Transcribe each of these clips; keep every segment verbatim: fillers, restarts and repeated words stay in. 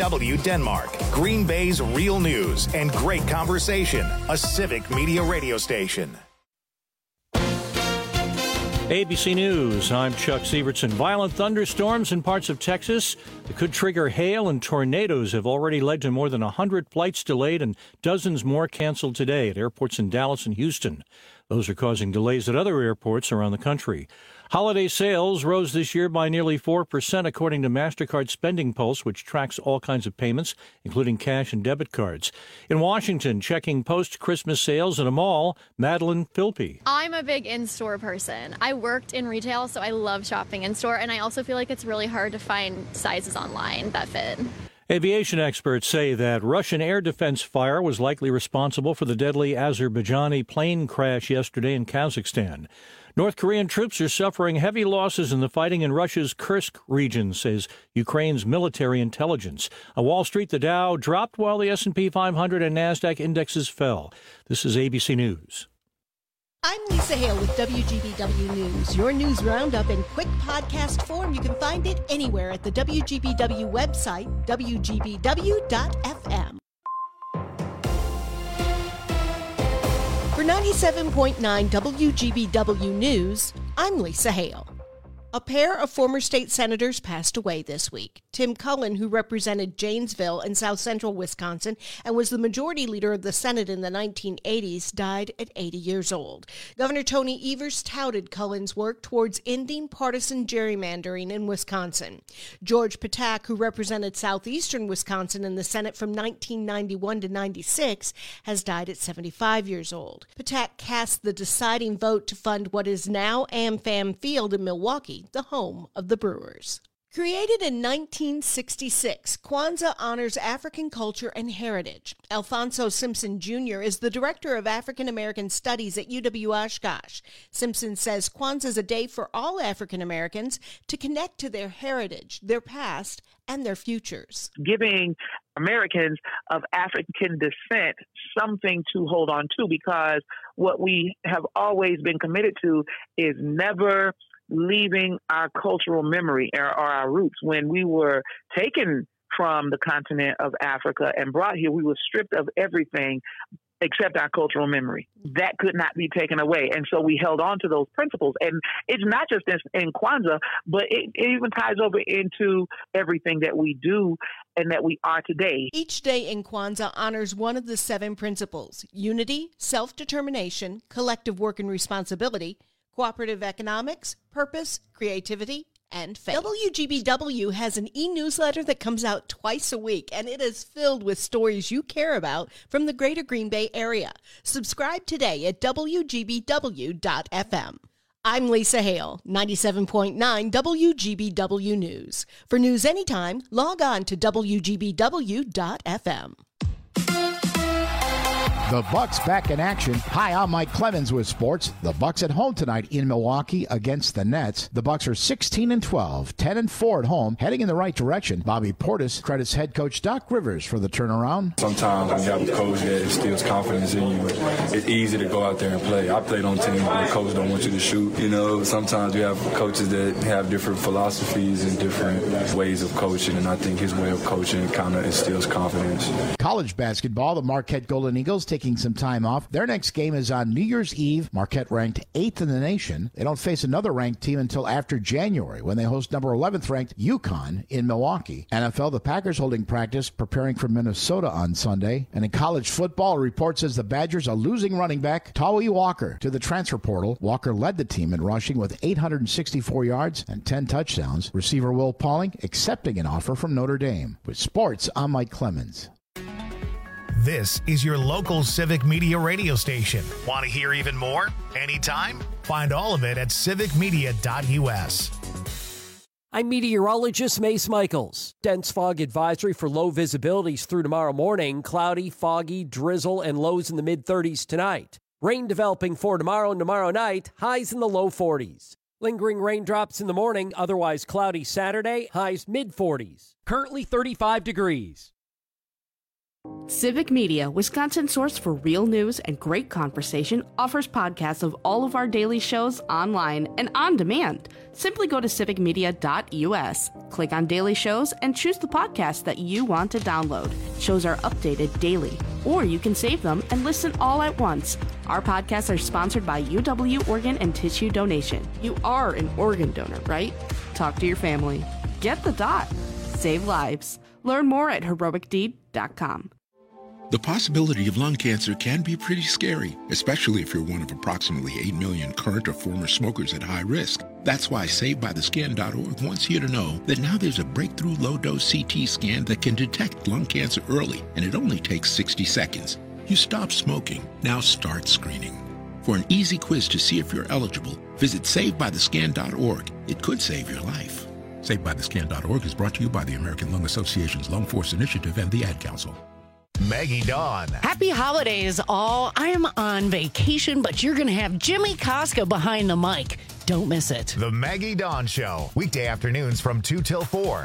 W Denmark, Green Bay's real news and great conversation. A Civic Media radio station. A B C News, I'm Chuck Sievertson. Violent thunderstorms in parts of Texas that could trigger hail and tornadoes have already led to more than one hundred flights delayed and dozens more canceled today at airports in Dallas and Houston. Those are causing delays at other airports around the country. Holiday sales rose this year by nearly four percent, according to MasterCard Spending Pulse, which tracks all kinds of payments, including cash and debit cards. In Washington, checking post-Christmas sales at a mall, Madeline Philpy. I'm a big in-store person. I worked in retail, so I love shopping in-store, and I also feel like it's really hard to find sizes online that fit. Aviation experts say that Russian air defense fire was likely responsible for the deadly Azerbaijani plane crash yesterday in Kazakhstan. North Korean troops are suffering heavy losses in the fighting in Russia's Kursk region, says Ukraine's military intelligence. On Wall Street, the Dow dropped while the S and P five hundred and NASDAQ indexes fell. This is A B C News. I'm Lisa Hale with W G B W News. Your news roundup in quick podcast form. You can find it anywhere at the W G B W website, W G B W dot F M. For ninety-seven point nine W G B W News, I'm Lisa Hale. A pair of former state senators passed away this week. Tim Cullen, who represented Janesville and South Central Wisconsin and was the majority leader of the Senate in the nineteen eighties, died at eighty years old. Governor Tony Evers touted Cullen's work towards ending partisan gerrymandering in Wisconsin. George Patak, who represented southeastern Wisconsin in the Senate from nineteen ninety-one to ninety-six, has died at seventy-five years old. Patak cast the deciding vote to fund what is now AmFam Field in Milwaukee, the home of the Brewers. Created in nineteen sixty-six, Kwanzaa honors African culture and heritage. Alfonso Simpson Junior is the Director of African American Studies at U W Oshkosh. Simpson says Kwanzaa is a day for all African Americans to connect to their heritage, their past, and their futures. Giving Americans of African descent something to hold on to, because what we have always been committed to is never leaving our cultural memory or, or our roots. When we were taken from the continent of Africa and brought here, we were stripped of everything except our cultural memory. That could not be taken away. And so we held on to those principles. And it's not just in, in Kwanzaa, but it, it even ties over into everything that we do and that we are today. Each day in Kwanzaa honors one of the seven principles: unity, self-determination, collective work and responsibility, cooperative economics, purpose, creativity, and faith. W G B W has an e-newsletter that comes out twice a week, and it is filled with stories you care about from the greater Green Bay area. Subscribe today at W G B W dot F M. I'm Lisa Hale, ninety-seven point nine W G B W News. For news anytime, log on to W G B W dot F M. The Bucks back in action. Hi, I'm Mike Clemens with sports. The Bucks at home tonight in Milwaukee against the Nets. The Bucks are sixteen and twelve, ten and four at home, heading in the right direction. Bobby Portis credits head coach Doc Rivers for the turnaround. Sometimes when you have a coach that instills confidence in you, it's easy to go out there and play. I played on teams where the coach don't want you to shoot. You know, sometimes you have coaches that have different philosophies and different ways of coaching, and I think his way of coaching kind of instills confidence. College basketball, the Marquette Golden Eagles take Taking some time off. Their next game is on New Year's Eve. Marquette ranked eighth in the nation. They don't face another ranked team until after January when they host number eleventh ranked UConn in Milwaukee. N F L, the Packers holding practice preparing for Minnesota on Sunday. And in college football, a report says the Badgers are losing running back Tawee Walker to the transfer portal. Walker led the team in rushing with eight hundred sixty-four yards and ten touchdowns. Receiver Will Pauling accepting an offer from Notre Dame. With sports, I'm Mike Clemens. This is your local Civic Media radio station. Want to hear even more? Anytime? Find all of it at civic media dot U S. I'm meteorologist Mace Michaels. Dense fog advisory for low visibilities through tomorrow morning. Cloudy, foggy, drizzle, and lows in the mid-thirties tonight. Rain developing for tomorrow and tomorrow night. Highs in the low forties. Lingering raindrops in the morning. Otherwise cloudy Saturday. Highs mid-forties. Currently thirty-five degrees. Civic Media, Wisconsin's source for real news and great conversation, offers podcasts of all of our daily shows online and on demand. Simply go to civic media dot u s, click on daily shows, and choose the podcast that you want to download. Shows are updated daily, or you can save them and listen all at once. Our podcasts are sponsored by U W Organ and Tissue Donation. You are an organ donor, right? Talk to your family. Get the dot. Save lives. Learn more at heroic deed dot com. The possibility of lung cancer can be pretty scary, especially if you're one of approximately eight million current or former smokers at high risk. That's why Save By The Skin dot org wants you to know that now there's a breakthrough low-dose C T scan that can detect lung cancer early, and it only takes sixty seconds. You stop smoking, now start screening. For an easy quiz to see if you're eligible, visit Save By The Skin dot org. It could save your life. Save By The Skin dot org is brought to you by the American Lung Association's Lung Force Initiative and the Ad Council. Maggie Dawn. Happy holidays, all. I am on vacation, but you're going to have Jimmy Koska behind the mic. Don't miss it. The Maggie Dawn Show, weekday afternoons from two till four.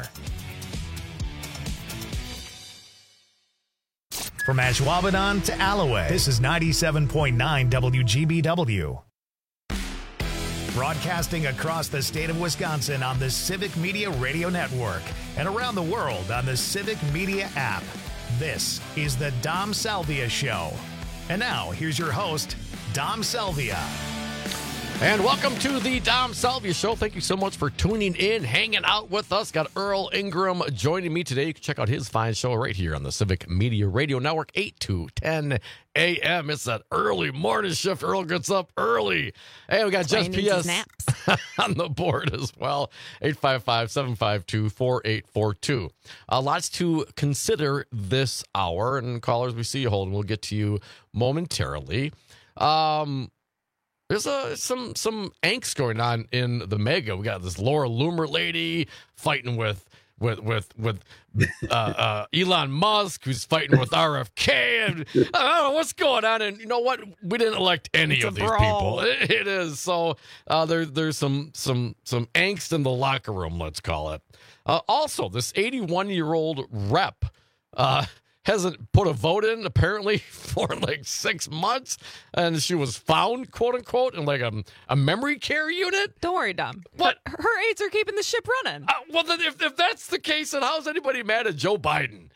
From Ashwaubenon to Alloway, this is ninety-seven point nine W G B W. Broadcasting across the state of Wisconsin on the Civic Media Radio Network and around the world on the Civic Media app. This is the Dom Salvia Show. And now, here's your host, Dom Salvia. And welcome to the Dom Salvia Show. Thank you so much for tuning in, hanging out with us. Got Earl Ingram joining me today. You can check out his fine show right here on the Civic Media Radio Network, eight to ten a.m. It's that early morning shift. Earl gets up early. Hey, we got Jess P S on the board as well. eight five five, seven five two, four eight four two. Uh, lots to consider this hour. And callers, we see you holding. We'll get to you momentarily. Um... There's a, some some angst going on in the mega. We got this Laura Loomer lady fighting with with with with uh, uh, Elon Musk, who's fighting with R F K, and I don't know what's going on. And you know what? We didn't elect any It's of these brawl. people. It, it is so. Uh, there there's some some some angst in the locker room. Let's call it. Uh, also, this eighty-one year old rep. Uh, hasn't put a vote in, apparently, for like six months. And she was found, quote unquote, in like a, a memory care unit. Don't worry, Dom. What? Her aides are keeping the ship running. Uh, well, then if, if that's the case, then how's anybody mad at Joe Biden?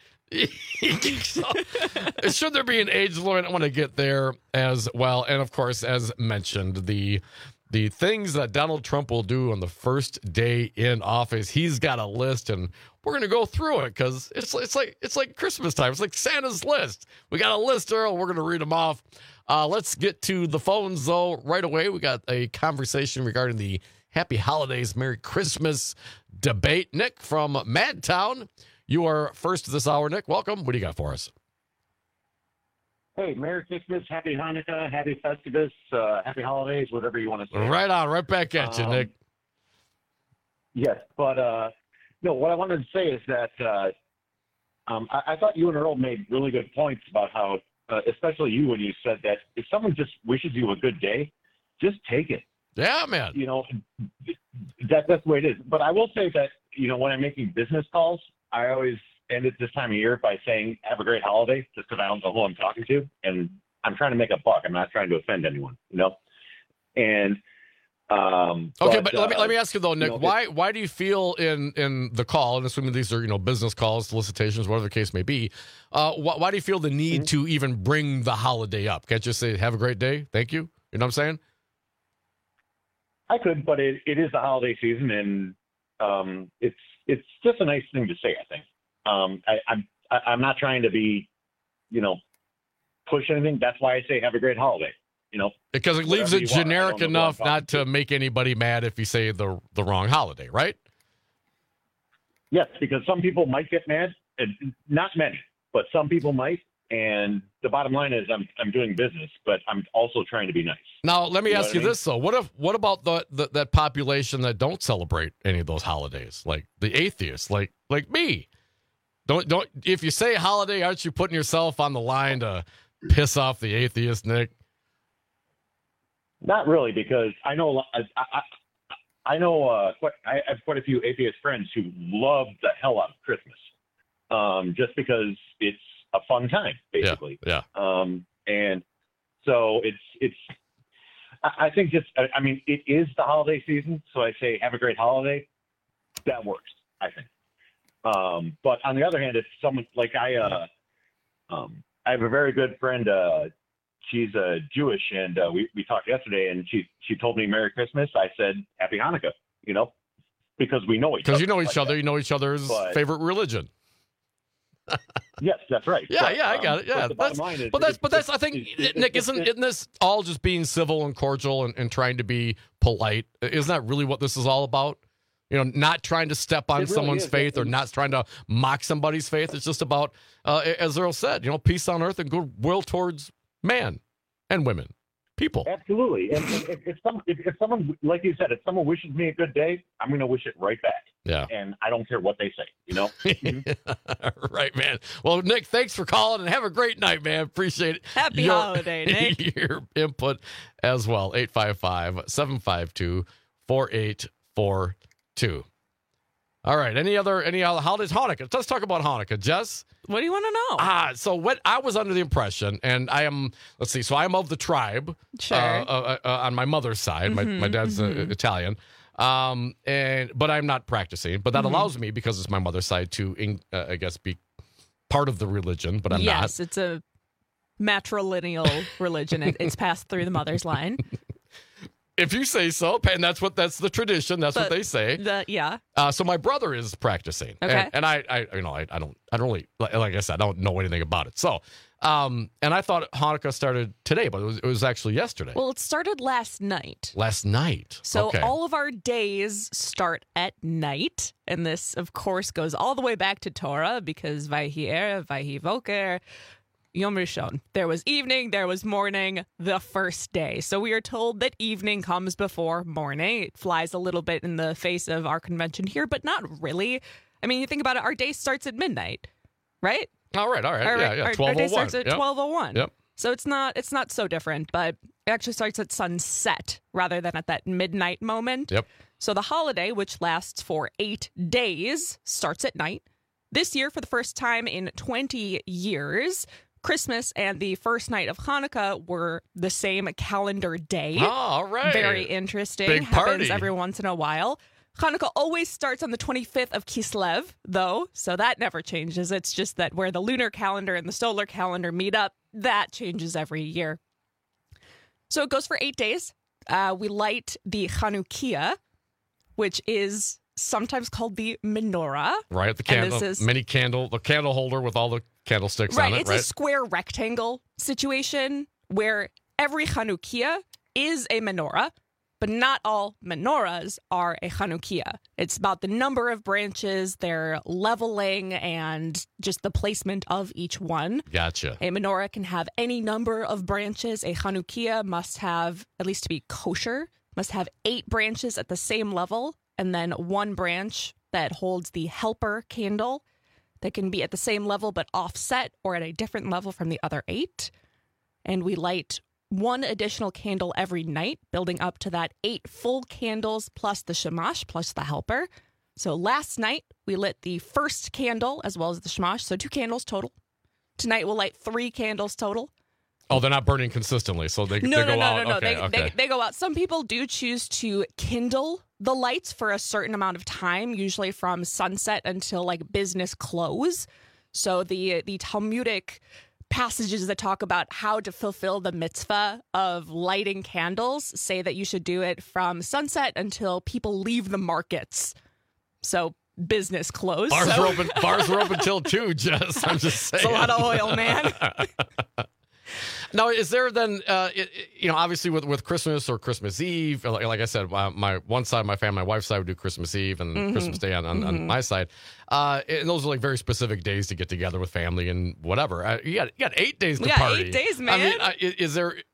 So, should there be an age limit? I want to get there as well. And of course, as mentioned, the the things that Donald Trump will do on the first day in office, he's got a list, and we're going to go through it because it's it's like it's like Christmas time. It's like Santa's list. We got a list, Earl. We're going to read them off. Uh, let's get to the phones, though, right away. We got a conversation regarding the Happy Holidays, Merry Christmas debate. Nick from Madtown, you are first this hour. Nick, welcome. What do you got for us? Hey, Merry Christmas, Happy Hanukkah, Happy Festivus, uh, Happy Holidays, whatever you want to say. Right on, right back at you, um, Nick. Yes, but uh, no, what I wanted to say is that uh, um, I, I thought you and Earl made really good points about how, uh, especially you when you said that if someone just wishes you a good day, just take it. Yeah, man. You know, that, that's the way it is. But I will say that, you know, when I'm making business calls, I always end it this time of year by saying, have a great holiday, just because I don't know who I'm talking to. And I'm trying to make a buck. I'm not trying to offend anyone, you know? And, um, okay, but, but let me, uh, let me ask you though, Nick, you know, why, why do you feel in, in the call, and assuming these are, you know, business calls, solicitations, whatever the case may be, uh, why, why do you feel the need mm-hmm. to even bring the holiday up? Can't you just say, have a great day? Thank you. You know what I'm saying? I could, but it, it is the holiday season, and um, it's it's just a nice thing to say, I think. Um, I, I'm I'm not trying to be, you know, push anything. That's why I say have a great holiday. You know, because it leaves it generic enough not to make anybody mad if you say the the wrong holiday, right? Yes, because some people might get mad, and not many, but some people might. And the bottom line is, I'm I'm doing business, but I'm also trying to be nice. Now, let me you know ask you I mean? this though: what if what about the, the that population that don't celebrate any of those holidays, like the atheists, like like me? Don't don't if you say holiday, aren't you putting yourself on the line to piss off the atheist, Nick? Not really, because I know I I, I know uh, quite, I have quite a few atheist friends who love the hell out of Christmas. um, just because it's a fun time, basically. Yeah. yeah. Um, and so it's it's. I, I think just. I, I mean, it is the holiday season, so I say have a great holiday. That works, I think. Um, but on the other hand, if someone like I, uh, um, I have a very good friend. Uh, she's uh, Jewish, and uh, we we talked yesterday, and she she told me Merry Christmas. I said Happy Hanukkah. You know, because we know each other. Because you know each like other, that. you know each other's but, favorite religion. Yes, that's right. Yeah, but, yeah, I um, got it. Yeah, but, that's, is, but that's, it's, but that's. I it's, think it's, Nick, it's, isn't it's, isn't this all just being civil and cordial and, and trying to be polite? Isn't that really what this is all about? You know, not trying to step on really someone's is. faith or not trying to mock somebody's faith. It's just about, uh, as Earl said, you know, peace on earth and goodwill towards man and women, people. Absolutely. And, and if, if some if, if someone, like you said, if someone wishes me a good day, I'm going to wish it right back. Yeah. And I don't care what they say, you know? Right, man. Well, Nick, thanks for calling and have a great night, man. Appreciate it. Happy your, holiday, Nick. Your input as well. eight five five, seven five two, four eight four two. All right. Any other any other holidays? Hanukkah. Let's talk about Hanukkah. Jess? What do you want to know? Ah, so what I was under the impression, and I am, let's see, so I'm of the tribe. Sure. Uh, uh, uh, on my mother's side. Mm-hmm, my, my dad's mm-hmm. uh, Italian. Um, and but I'm not practicing. But that Mm-hmm. allows me, because it's my mother's side, to, uh, I guess, be part of the religion, but I'm yes, not. it's a matrilineal religion. It, it's passed through the mother's line. If you say so, and that's what that's the tradition. That's But what they say. The, yeah. Uh, so my brother is practicing, Okay. and, and I, I, you know, I, I don't, I don't really, like, like I said, I don't know anything about it. So, um, and I thought Hanukkah started today, but it was, it was actually yesterday, Well, it started last night. last night. So okay. all of our days start at night. And this, of course, goes all the way back to Torah because Vayhi Erev, Vayhi Voker, Yom Rishon. There was evening, there was morning, the first day. So we are told that evening comes before morning. It flies a little bit in the face of our convention here, but not really. I mean, you think about it, our day starts at midnight, right? all right, all right, Our, yeah, yeah, our, twelve our oh day one. starts at Yep. twelve oh one. Yep. So it's not it's not so different, but it actually starts at sunset rather than at that midnight moment. Yep. So the holiday, which lasts for eight days, starts at night. This year, for the first time in twenty years, Christmas and the first night of Hanukkah were the same calendar day. Oh, all right. Very interesting. Big Happens party. every once in a while. Hanukkah always starts on the twenty-fifth of Kislev, though, so that never changes. It's just that where the lunar calendar and the solar calendar meet up, that changes every year. So it goes for eight days. Uh, we light the Chanukiah, which is sometimes called the menorah. Right, the And candle, this is- mini candle, the candle holder with all the candlesticks Right, on it, it's right? a square rectangle situation where every Chanukiah is a menorah, but not all menorahs are a Chanukiah. It's about the number of branches, their leveling, and just the placement of each one. Gotcha. A menorah can have any number of branches. A Chanukiah must have, at least to be kosher, must have eight branches at the same level, and then one branch that holds the helper candle that can be at the same level but offset or at a different level from the other eight. And we light one additional candle every night, building up to that eight full candles plus the shamash plus the helper. So last night we lit the first candle as well as the shamash, so two candles total. Tonight we'll light three candles total. Oh, they're not burning consistently, so they, No, they go no, no, out. no, no. Okay, They, okay. they they go out. Some people do choose to kindle the lights for a certain amount of time, usually from sunset until like business close. So the the Talmudic passages that talk about how to fulfill the mitzvah of lighting candles say that you should do it from sunset until people leave the markets. So business close. Bars so. are open. Bars are open till two. Jess, I'm just saying. It's a lot of oil, man. Now, is there then, uh, it, it- you know, obviously with, with Christmas or Christmas Eve, like, like I said, my, my one side, my family, my wife's side would do Christmas Eve and Mhm. Christmas Day on, on, on Mhm. my side. Uh, and those are like very specific days to get together with family and whatever. Uh, you got you got eight days to We got party. eight days, I man. mean, uh, is, is there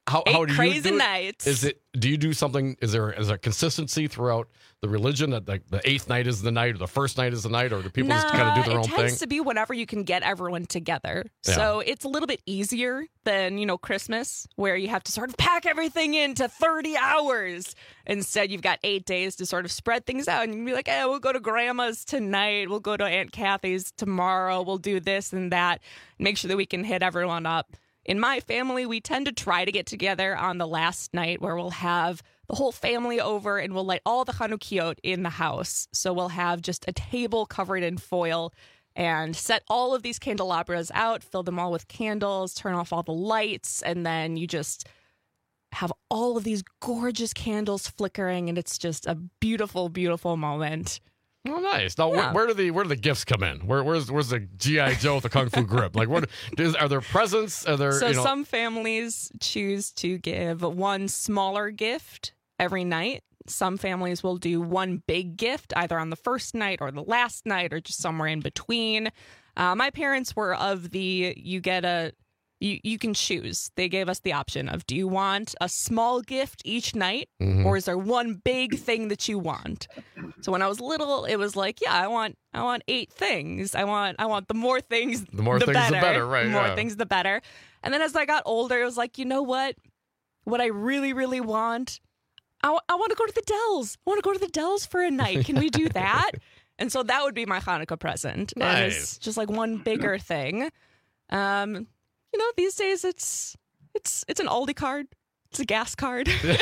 how, Eight how do crazy you do it? nights. Is it? Do you do something? Is there is there consistency throughout the religion that like the eighth night is the night, or the first night is the night, or do people nah, just kind of do their own it thing? tends to be whenever you can get everyone together. Yeah. So it's a little bit easier than, you know, Christmas, where you have to sort of pack everything into thirty hours. Instead, you've got eight days to sort of spread things out. And you can be like, hey, we'll go to Grandma's tonight. We'll go to Aunt Kathy's tomorrow. We'll do this and that. Make sure that we can hit everyone up. In my family, we tend to try to get together on the last night, where we'll have the whole family over and we'll light all the Chanukiot in the house. So we'll have just a table covered in foil and set all of these candelabras out, fill them all with candles, turn off all the lights, and then you just have all of these gorgeous candles flickering, and it's just a beautiful, beautiful moment. Oh, nice. Now, Yeah. where, where do the where do the gifts come in? Where, where's where's the G I. Joe with the Kung Fu grip? Like, what is, are there presents? Are there? So you know, some families choose to give one smaller gift every night. Some families will do one big gift either on the first night or the last night or just somewhere in between. Uh, my parents were of the you get a you you can choose. They gave us the option of, do you want a small gift each night, Mhm. or is there one big thing that you want? So when I was little, it was like, yeah, I want I want eight things. I want I want the more things, The more things, the better, right, The more yeah. things, the better. And then as I got older, it was like, you know what? What I really, really want, I, w- I want to go to the Dells. I want to go to the Dells for a night. Can we do that? And so that would be my Hanukkah present. And Nice. it's just like one bigger thing. Um, you know, these days it's it's it's an Aldi card. It's a gas card. right.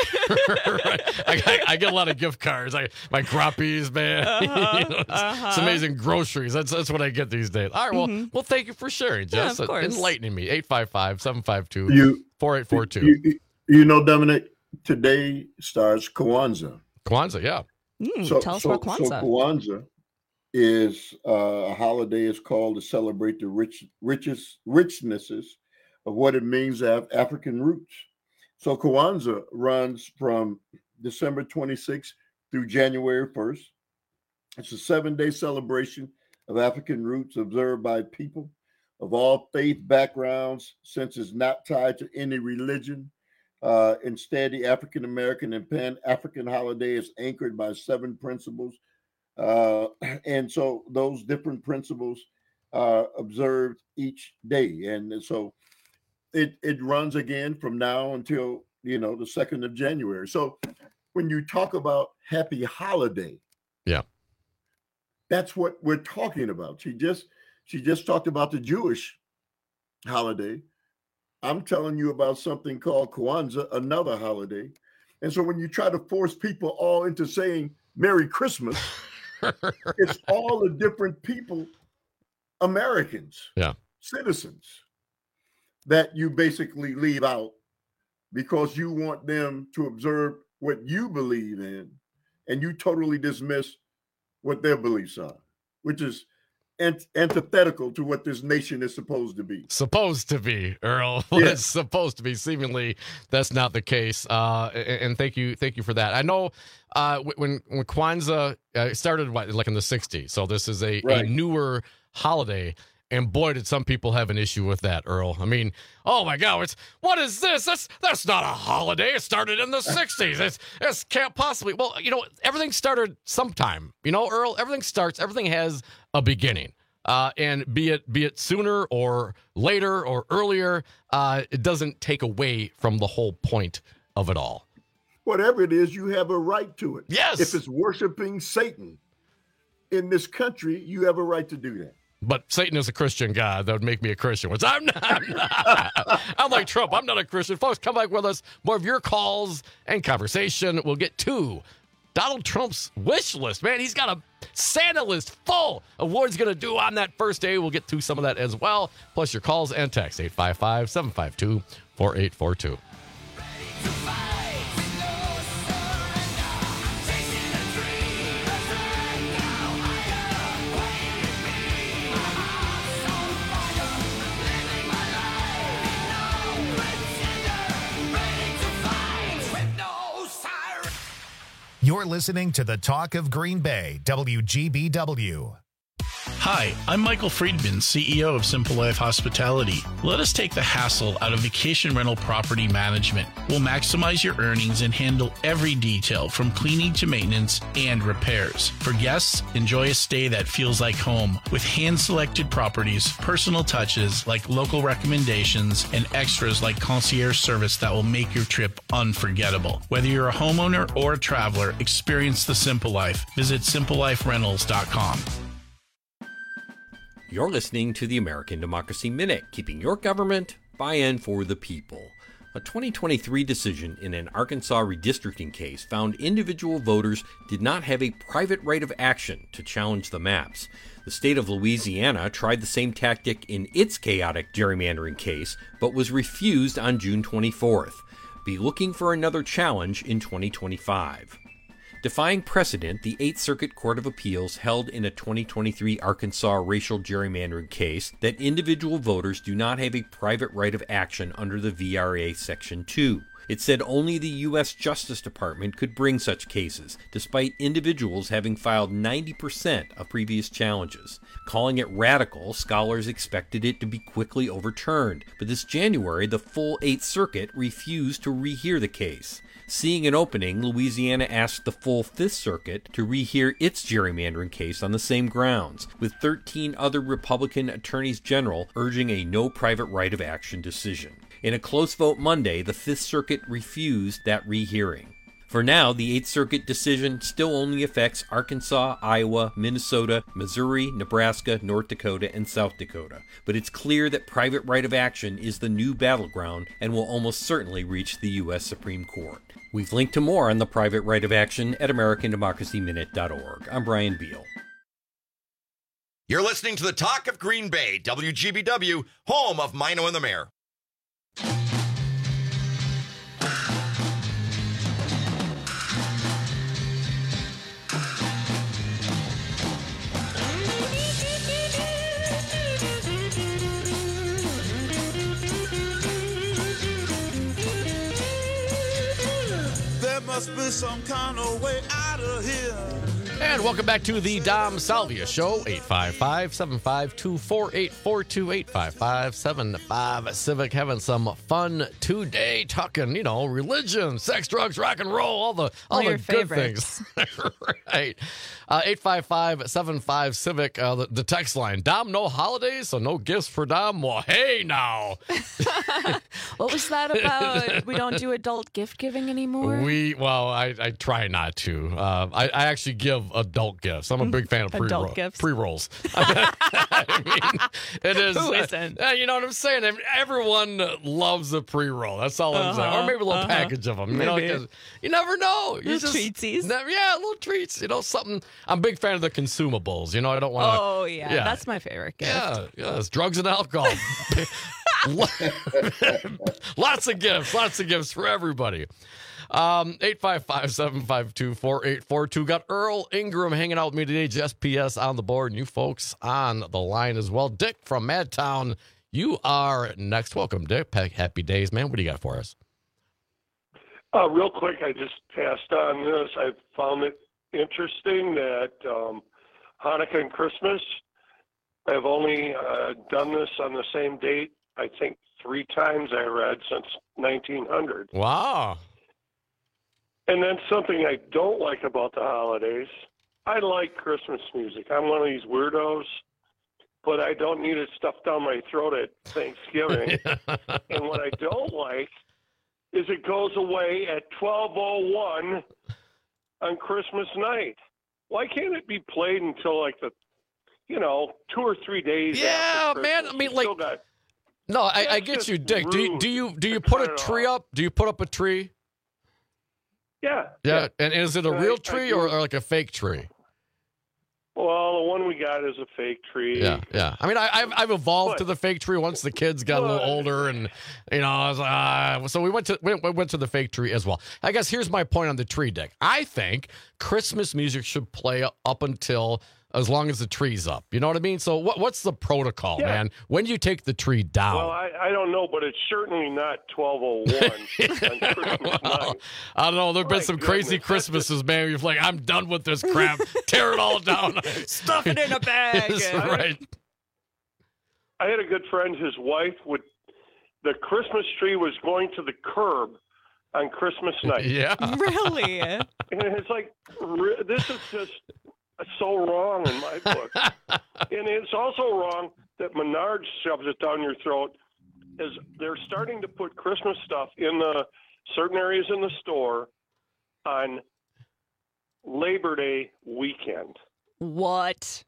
I, I, I get a lot of gift cards. I my Grappies, man. Uh-huh, You know, it's, uh-huh. it's amazing groceries. That's that's what I get these days. All right. Well, Mhm. well, thank you for sharing, Yeah, Jess. of course. Enlightening me. eight five five, seven five two, You- four eight four two. You, you know, Dominic, today starts Kwanzaa. Kwanzaa, yeah. Mm, tell us about Kwanzaa. So Kwanzaa is uh, a holiday is called to celebrate the rich, richest richnesses of what it means to have African roots. So Kwanzaa runs from December twenty-sixth through January first. It's a seven-day celebration of African roots observed by people of all faith backgrounds, since it's not tied to any religion. Uh, instead, the African American and Pan African holiday is anchored by seven principles. Uh, and so those different principles are observed each day. And so it, it runs again from now until, you know, the second of January. So when you talk about happy holiday, yeah, that's what we're talking about. She just she just talked about the Jewish holiday. I'm telling you about something called Kwanzaa, another holiday. And so when you try to force people all into saying Merry Christmas, it's all the different people, Americans, yeah, citizens, that you basically leave out because you want them to observe what you believe in, and you totally dismiss what their beliefs are, which is ant- antithetical to what this nation is supposed to be. Supposed to be, Earl. What Yeah. it's supposed to be. Seemingly, that's not the case. Uh, and, and thank you, thank you for that. I know uh, when when Kwanzaa uh, started, what, like in the sixties. So this is a, a Right. newer holiday. And boy, did some people have an issue with that, Earl. I mean, oh my God, it's what is this? That's that's not a holiday. It started in the sixties. It's this can't possibly. Well, you know, everything started sometime. You know, Earl. Everything starts. Everything has a beginning. Uh, and be it be it sooner or later or earlier, uh, it doesn't take away from the whole point of it all. Whatever it is, you have a right to it. Yes. If it's worshiping Satan in this country, you have a right to do that. But Satan is a Christian God. That would make me a Christian, which I'm not. I'm, not. I'm like Trump. I'm not a Christian. Folks, come back with us. More of your calls and conversation. We'll get to Donald Trump's wish list. Man, he's got a Santa list full of what he's going to do on that first day. We'll get to some of that as well. Plus your calls and text, eight five five, seven five two, four eight four two. You're listening to the Talk of Green Bay, W G B W. Hi, I'm Michael Friedman, C E O of Simple Life Hospitality. Let us take the hassle out of vacation rental property management. We'll maximize your earnings and handle every detail from cleaning to maintenance and repairs. For guests, enjoy a stay that feels like home with hand-selected properties, personal touches like local recommendations, and extras like concierge service that will make your trip unforgettable. Whether you're a homeowner or a traveler, experience the Simple Life. Visit simple life rentals dot com. You're listening to the American Democracy Minute, keeping your government by and for the people. A twenty twenty-three decision in an Arkansas redistricting case found individual voters did not have a private right of action to challenge the maps. The state of Louisiana tried the same tactic in its chaotic gerrymandering case, but was refused on June twenty-fourth. Be looking for another challenge in twenty twenty-five. Defying precedent, the Eighth Circuit Court of Appeals held in a twenty twenty-three Arkansas racial gerrymandering case that individual voters do not have a private right of action under the V R A Section two. It said only the U S Justice Department could bring such cases, despite individuals having filed ninety percent of previous challenges. Calling it radical, scholars expected it to be quickly overturned, but this January the full Eighth Circuit refused to rehear the case. Seeing an opening, Louisiana asked the full Fifth Circuit to rehear its gerrymandering case on the same grounds, with thirteen other Republican attorneys general urging a no private right of action decision. In a close vote Monday, the Fifth Circuit refused that rehearing. For now, the Eighth Circuit decision still only affects Arkansas, Iowa, Minnesota, Missouri, Nebraska, North Dakota, and South Dakota. But it's clear that private right of action is the new battleground and will almost certainly reach the U S Supreme Court. We've linked to more on the private right of action at American Democracy Minute dot org. I'm Brian Beal. You're listening to the Talk of Green Bay, W G B W, home of Mino and the Mayor. Must be some kind of way out of here. And welcome back to the Dom Salvia Show. eight five five, seven five two, four eight four two, eight five five, seven five Civic. Having some fun today, talking, you know, religion, sex, drugs, rock and roll, all the all, all the your good favorites. things. Right. Uh, eight five five, seven five Civic, uh, the, the text line. Dom, no holidays, so no gifts for Dom. Well, hey now. What was that about? We don't do adult gift giving anymore? We, well, I, I try not to. Uh, I, I actually give adult gifts. I'm a big fan of pre Adult gifts. pre rolls. I mean, it is. Who isn't? Uh, you know what I'm saying? I mean, everyone loves a pre roll. That's all I'm Uh-huh, saying. Or maybe a little uh-huh. package of them. You Maybe. know, 'cause you never know. You Little just treatsies. never- yeah, little treats. You know, something. I'm a big fan of the consumables. You know, I don't want to. Oh, yeah, That's my favorite gift. Yeah, yeah, it's drugs and alcohol. Lots of gifts, lots of gifts for everybody. Um, eight five five, seven five two, four eight four two. Got Earl Ingram hanging out with me today. J S P S on the board, and you folks on the line as well. Dick from Madtown, you are next. Welcome, Dick. Happy days, man. What do you got for us? Uh, real quick, I just passed on this. I found it interesting that um, Hanukkah and Christmas have only uh, done this on the same date, I think, three times I read since nineteen hundred. Wow. And then something I don't like about the holidays, I like Christmas music. I'm one of these weirdos, but I don't need it stuffed down my throat at Thanksgiving. And what I don't like is it goes away at twelve oh one on Christmas night. Why can't it be played until like the, you know, two or three days Yeah, after man. Christmas? I mean, You like, still got- no, I, I That's get just you, Dick. Do you rude do you do you to put cut a it tree off. up? Do you put up a tree? Yeah. Yeah. And is it a And real I- I tree do. or, or like a fake tree? Well, the one we got is a fake tree. Yeah, yeah. I mean, I, I've I've evolved to the fake tree once the kids got a little older, and you know, I was like, ah. So we went to we we went to the fake tree as well. I guess here's my point on the tree, Dick. I think Christmas music should play up until as long as the tree's up. You know what I mean? So what what's the protocol, Yeah. man? When do you take the tree down? Well, I, I don't know, but it's certainly not twelve oh one on Christmas night. I don't know. There have been My some goodness, crazy that's Christmases, man. You're like, I'm done with this crap. Tear it all down. Stuff it in a bag. That's right. I had a good friend, his wife would, the Christmas tree was going to the curb on Christmas night. Yeah. Really? And it's like, re- this is just so wrong in my book. And it's also wrong that Menards shoves it down your throat, as they're starting to put Christmas stuff in the certain areas in the store on Labor Day weekend. What?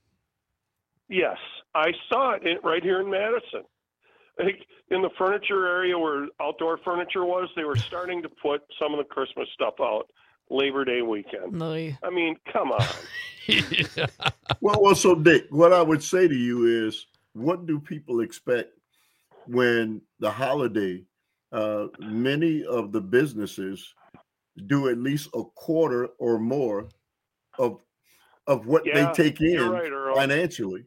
Yes, I saw it in, right here in Madison. I think in the furniture area where outdoor furniture was, they were starting to put some of the Christmas stuff out Labor Day weekend. No. I mean, come on. Yeah. Well, well, so Dick, what I would say to you is, what do people expect when the holiday, uh, many of the businesses do at least a quarter or more of of what Yeah, they take in you're right, Earl. financially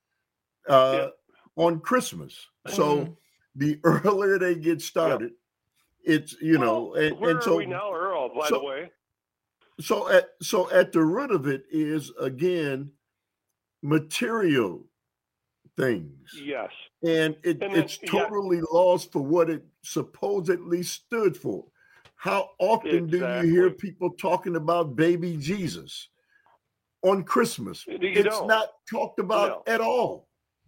uh, on Christmas. So Mhm. the earlier they get started, it's you know, Well, and, where and so are we now, Earl, by so- the way? so at so at the root of it is again material things. Yes. And it, And then- it's yeah. totally lost for what it supposedly stood for. How often do you hear Exactly. people talking about baby Jesus on Christmas? You It's don't. not talked about at all.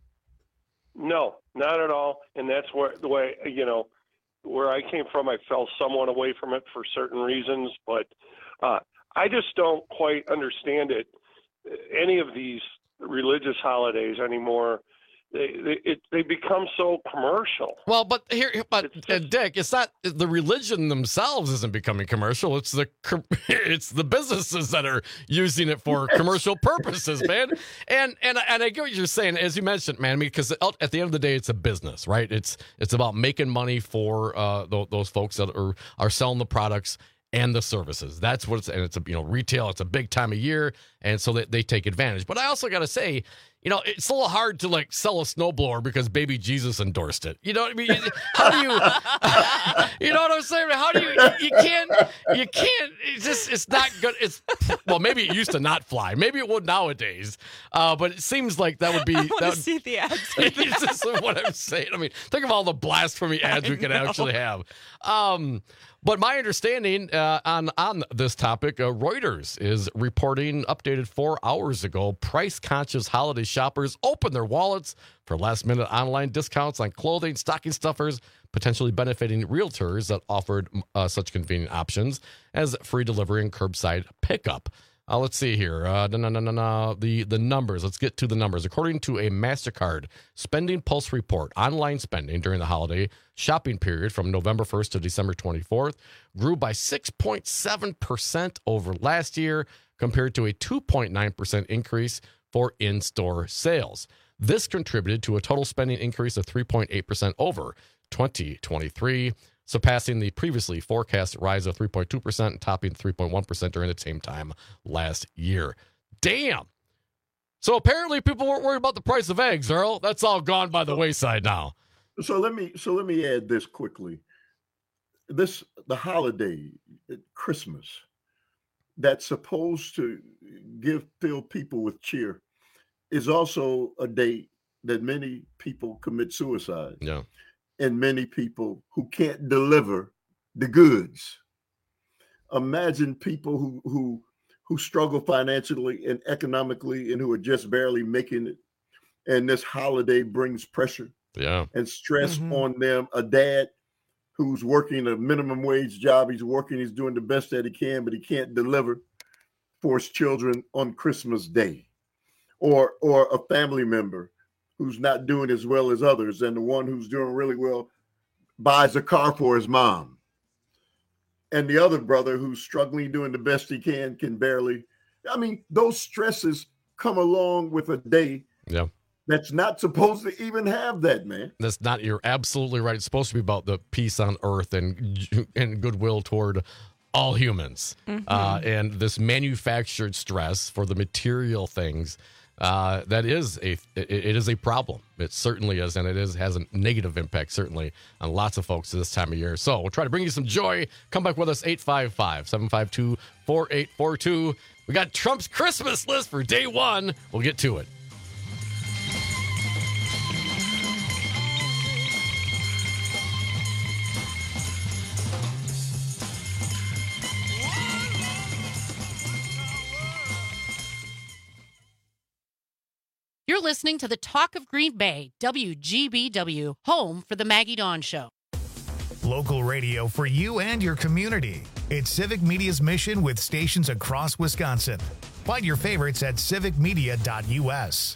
No, not at all. And that's where the way, you know, where I came from, I fell somewhat away from it for certain reasons, but uh, I just don't quite understand it. Any of these religious holidays anymore, they they, it, they become so commercial. Well, but here, but uh, Dick, it's not the religion themselves isn't becoming commercial. It's the com- it's the businesses that are using it for commercial purposes, man. And and and I get what you're saying, as you mentioned, man. I mean, because at the end of the day, it's a business, right? It's it's about making money for uh, th- those folks that are are selling the products and the services. That's what it's, and it's a, you know, retail, it's a big time of year. And so they, they take advantage. But I also got to say, you know, it's a little hard to like sell a snowblower because baby Jesus endorsed it. You know what I mean? How do you, you know what I'm saying? How do you, you can't, you can't, it's just, it's not good. It's, well, maybe it used to not fly. Maybe it would nowadays. Uh, but it seems like that would be, I want that to would, see the ads. it's just what I'm saying. I mean, think of all the blasphemy ads I we could know. actually have. Um, but my understanding uh, on on this topic, uh, Reuters is reporting, updated four hours ago, price-conscious holiday shoppers open their wallets for last-minute online discounts on clothing, stocking stuffers, potentially benefiting realtors that offered uh, such convenient options as free delivery and curbside pickup. Uh, let's see here. Uh, no, no, no, no, no. The, the numbers. Let's get to the numbers. According to a MasterCard Spending Pulse report, online spending during the holiday shopping period from November first to December twenty-fourth grew by six point seven percent over last year, compared to a two point nine percent increase for in-store sales. This contributed to a total spending increase of three point eight percent over twenty twenty-three, surpassing the previously forecast rise of three point two percent and topping three point one percent during the same time last year. Damn. So apparently people weren't worried about the price of eggs, Earl. That's all gone by the wayside now. So let me so let me add this quickly. This the holiday, Christmas, that's supposed to give fill people with cheer, is also a day that many people commit suicide. Yeah. And many people who can't deliver the goods. Imagine people who who who struggle financially and economically and who are just barely making it. And this holiday brings pressure Yeah. and stress Mhm. on them. A dad who's working a minimum wage job, he's working, he's doing the best that he can, but he can't deliver for his children on Christmas Day. Or or a family member who's not doing as well as others, and the one who's doing really well buys a car for his mom. And the other brother who's struggling, doing the best he can, can barely. I mean, those stresses come along with a day Yeah. that's not supposed to even have that, man. That's not, you're absolutely right. It's supposed to be about the peace on earth and and goodwill toward all humans. Mm-hmm. Uh, and this manufactured stress for the material things, uh, that is a it, it is a problem. It certainly is, and it is has a negative impact, certainly, on lots of folks this time of year. So we'll try to bring you some joy. Come back with us, eight five five, seven five two, four eight four two. We got Trump's Christmas list for day one. We'll get to it. You're listening to the Talk of Green Bay, W G B W, home for the Maggie Dawn Show. Local radio for you and your community. It's Civic Media's mission with stations across Wisconsin. Find your favorites at civic media dot u s.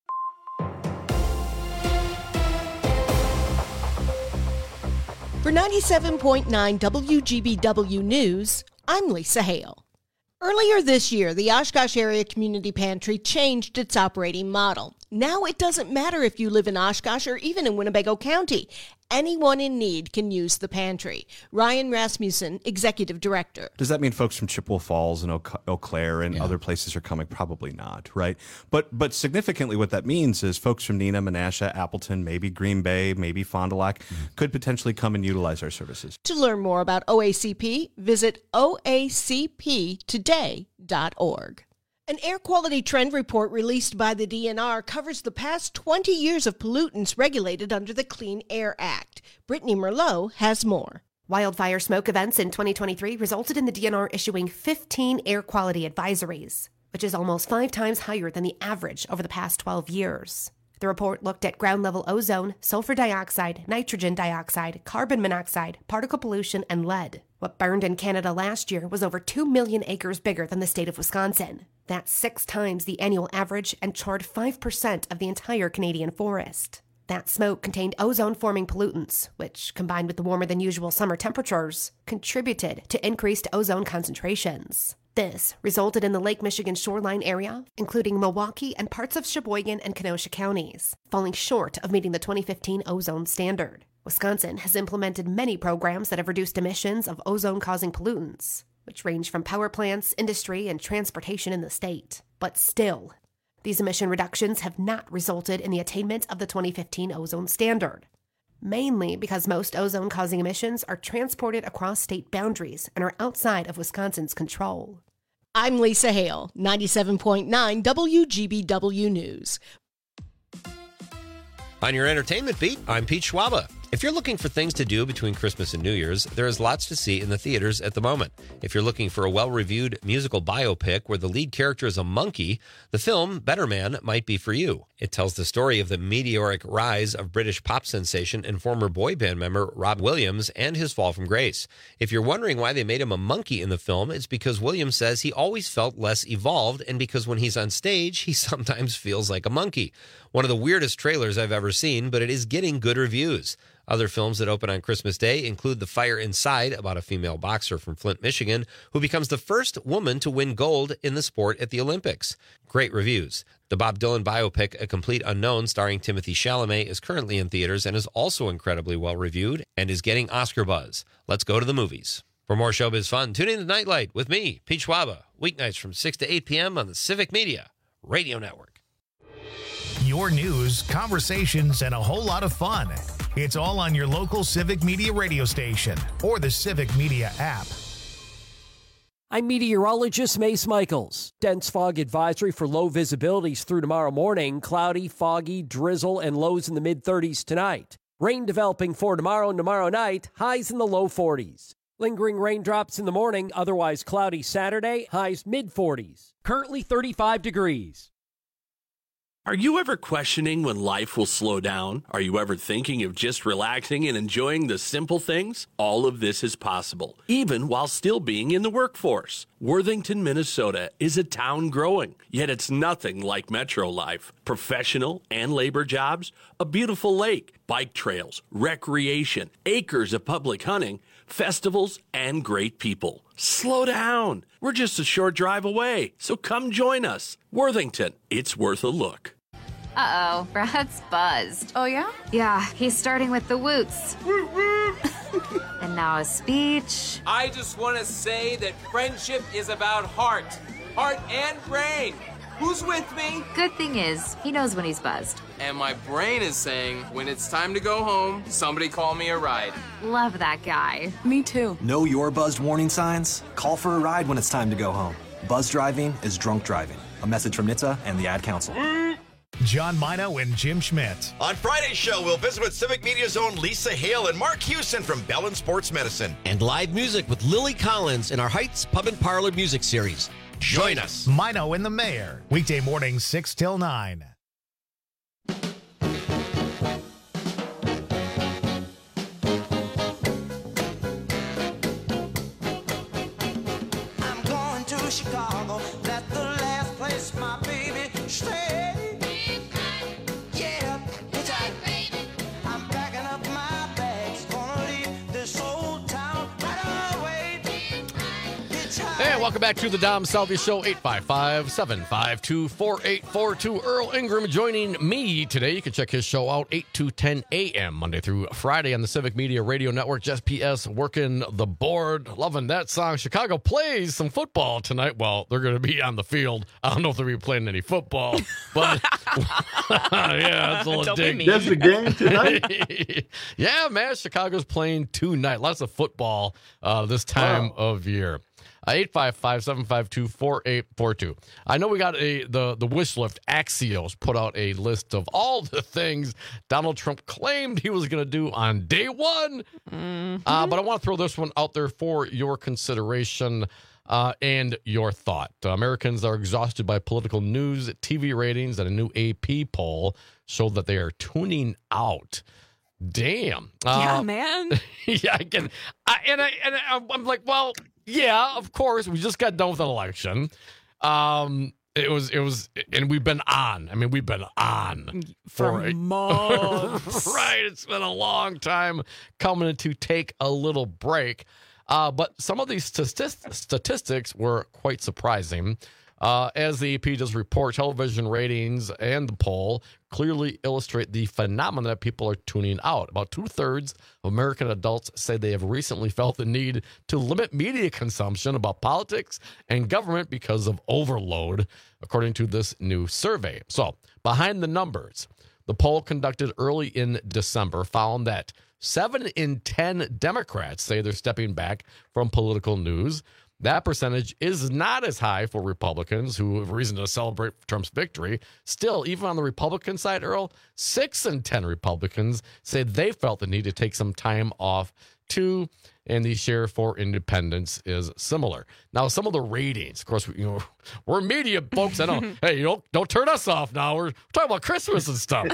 For ninety-seven point nine W G B W News, I'm Lisa Hale. Earlier this year, the Oshkosh Area Community Pantry changed its operating model. Now it doesn't matter if you live in Oshkosh or even in Winnebago County. Anyone in need can use the pantry. Ryan Rasmussen, Executive Director. Does that mean folks from Chippewa Falls and Eau, Eau Claire and yeah. other places are coming? Probably not, right? But but significantly what that means is folks from Neenah, Menasha, Appleton, maybe Green Bay, maybe Fond du Lac mm-hmm. could potentially come and utilize our services. To learn more about O A C P, visit O A C P today dot org. An air quality trend report released by the D N R covers the past twenty years of pollutants regulated under the Clean Air Act. Brittany Merlot has more. Wildfire smoke events in twenty twenty-three resulted in the D N R issuing fifteen air quality advisories, which is almost five times higher than the average over the past twelve years. The report looked at ground-level ozone, sulfur dioxide, nitrogen dioxide, carbon monoxide, particle pollution, and lead. What burned in Canada last year was over two million acres bigger than the state of Wisconsin. That's six times the annual average and charred five percent of the entire Canadian forest. That smoke contained ozone-forming pollutants, which, combined with the warmer-than-usual summer temperatures, contributed to increased ozone concentrations. This resulted in the Lake Michigan shoreline area, including Milwaukee and parts of Sheboygan and Kenosha counties, falling short of meeting the twenty fifteen ozone standard. Wisconsin has implemented many programs that have reduced emissions of ozone-causing pollutants, which range from power plants, industry, and transportation in the state. But still, these emission reductions have not resulted in the attainment of the twenty fifteen ozone standard, mainly because most ozone-causing emissions are transported across state boundaries and are outside of Wisconsin's control. I'm Lisa Hale, ninety-seven point nine W G B W News. On your entertainment beat, I'm Pete Schwaba. If you're looking for things to do between Christmas and New Year's, there is lots to see in the theaters at the moment. If you're looking for a well-reviewed musical biopic where the lead character is a monkey, the film Better Man might be for you. It tells the story of the meteoric rise of British pop sensation and former boy band member Rob Williams and his fall from grace. If you're wondering why they made him a monkey in the film, it's because Williams says he always felt less evolved and because when he's on stage, he sometimes feels like a monkey. One of the weirdest trailers I've ever seen, but it is getting good reviews. Other films that open on Christmas Day include The Fire Inside, about a female boxer from Flint, Michigan, who becomes the first woman to win gold in the sport at the Olympics. Great reviews. The Bob Dylan biopic, A Complete Unknown, starring Timothée Chalamet, is currently in theaters and is also incredibly well-reviewed and is getting Oscar buzz. Let's go to the movies. For more showbiz fun, tune in to Nightlight with me, Pete Schwaba, weeknights from six to eight p.m. on the Civic Media Radio Network. Your news, conversations, and a whole lot of fun. It's all on your local Civic Media radio station or the Civic Media app. I'm meteorologist Mace Michaels. Dense fog advisory for low visibilities through tomorrow morning. Cloudy, foggy, drizzle, and lows in the mid-thirties tonight. Rain developing for tomorrow and tomorrow night. Highs in the low forties. Lingering raindrops in the morning. Otherwise cloudy Saturday. Highs mid-forties. Currently thirty-five degrees. Are you ever questioning when life will slow down? Are you ever thinking of just relaxing and enjoying the simple things? All of this is possible, even while still being in the workforce. Worthington, Minnesota is a town growing, yet it's nothing like metro life. Professional and labor jobs, a beautiful lake, bike trails, recreation, acres of public hunting, festivals, and great people. Slow down. We're just a short drive away, so come join us. Worthington, it's worth a look. Uh-oh, Brad's buzzed. Oh, yeah? Yeah, he's starting with the woots. And now a speech. I just want to say that friendship is about heart. Heart and brain. Who's with me? Good thing is, he knows when he's buzzed. And my brain is saying, when it's time to go home, somebody call me a ride. Love that guy. Me too. Know your buzzed warning signs? Call for a ride when it's time to go home. Buzz driving is drunk driving. A message from N H T S A and the Ad Council. John Mino and Jim Schmidt. On Friday's show, we'll visit with Civic Media's own Lisa Hale and Mark Houston from Bell and Sports Medicine. And live music with Lily Collins in our Heights Pub and Parlor music series. Join us. Mino and the Mayor. Weekday mornings, six till nine. I'm going to Chicago. That's the last place my baby stay. Yeah, it's right, baby. I'm packing up my bags. Gonna leave this old town right away. Hey, welcome back to the Dom Salvia Show, eight five five, seven five two, four eight four two. Earl Ingram joining me today. You can check his show out, eight to ten a.m., Monday through Friday on the Civic Media Radio Network. Just P S working the board. Loving that song. Chicago plays some football tonight. Well, they're going to be on the field. I don't know if they're going to be playing any football, but yeah, that's a little dig. That's the game tonight? Yeah, man, Chicago's playing tonight. Lots of football uh, this time Oh. of year. eight five five, seven five two, four eight four two. I know we got a the, the wish list. Axios put out a list of all the things Donald Trump claimed he was going to do on day one. Mm-hmm. Uh, but I want to throw this one out there for your consideration uh, and your thought. Uh, Americans are exhausted by political news, T V ratings, and a new A P poll showed that they are tuning out. Damn. Yeah, Uh, man. yeah, I can. I, and I and I, I'm like, well, yeah, of course. We just got done with an election. Um, it was, it was, and we've been on. I mean, we've been on For a- months. right? It's been a long time coming to take a little break. Uh, but some of these statist- statistics were quite surprising. Uh, as the A P does report, television ratings and the poll clearly illustrate the phenomenon that people are tuning out. About two-thirds of American adults say they have recently felt the need to limit media consumption about politics and government because of overload, according to this new survey. So, behind the numbers, the poll conducted early in December found that seven in ten Democrats say they're stepping back from political news. That percentage is not as high for Republicans who have reason to celebrate Trump's victory. Still, even on the Republican side, Earl, six in ten Republicans say they felt the need to take some time off too, and the share for independents is similar. Now, some of the ratings, of course, you know, we're media folks. I know. Hey, you don't don't turn us off now. We're talking about Christmas and stuff.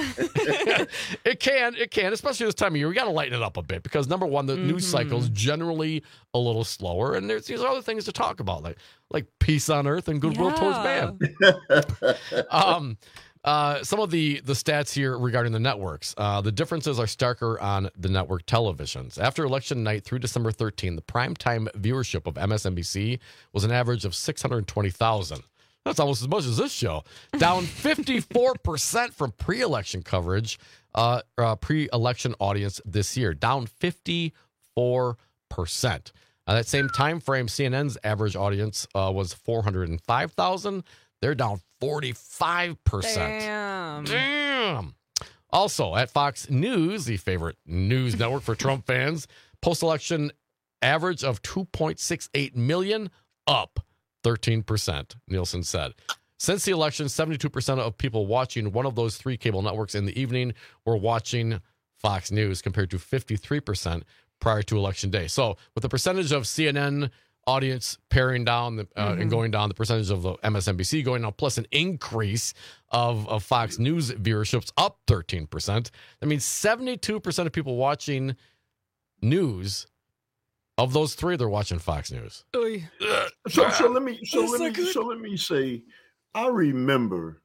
it can, it can, especially this time of year. We got to lighten it up a bit because number one, the mm-hmm. news cycle is generally a little slower, and there's these other things to talk about, like like peace on earth and goodwill Yeah. towards man. um. Uh, some of the, the stats here regarding the networks. Uh, the differences are starker on the network televisions. After election night through December thirteenth, the primetime viewership of M S N B C was an average of six hundred twenty thousand. That's almost as much as this show. Down fifty-four percent from pre-election coverage, uh, uh, pre-election audience this year. Down fifty-four percent. Uh, that same time frame, C N N's average audience uh, was four hundred five thousand. They're down forty-five percent. Damn. Damn. Also, at Fox News, the favorite news network for Trump fans, post-election average of two point six eight million, up thirteen percent, Nielsen said. Since the election, seventy-two percent of people watching one of those three cable networks in the evening were watching Fox News, compared to fifty-three percent prior to Election Day. So with the percentage of C N N audience paring down the, uh, mm-hmm. and going down, the percentage of the M S N B C going down, plus an increase of, of Fox News viewerships up thirteen percent. That means seventy-two percent of people watching news, of those three, they're watching Fox News. So, so let me so That's let so me good. so let me say, I remember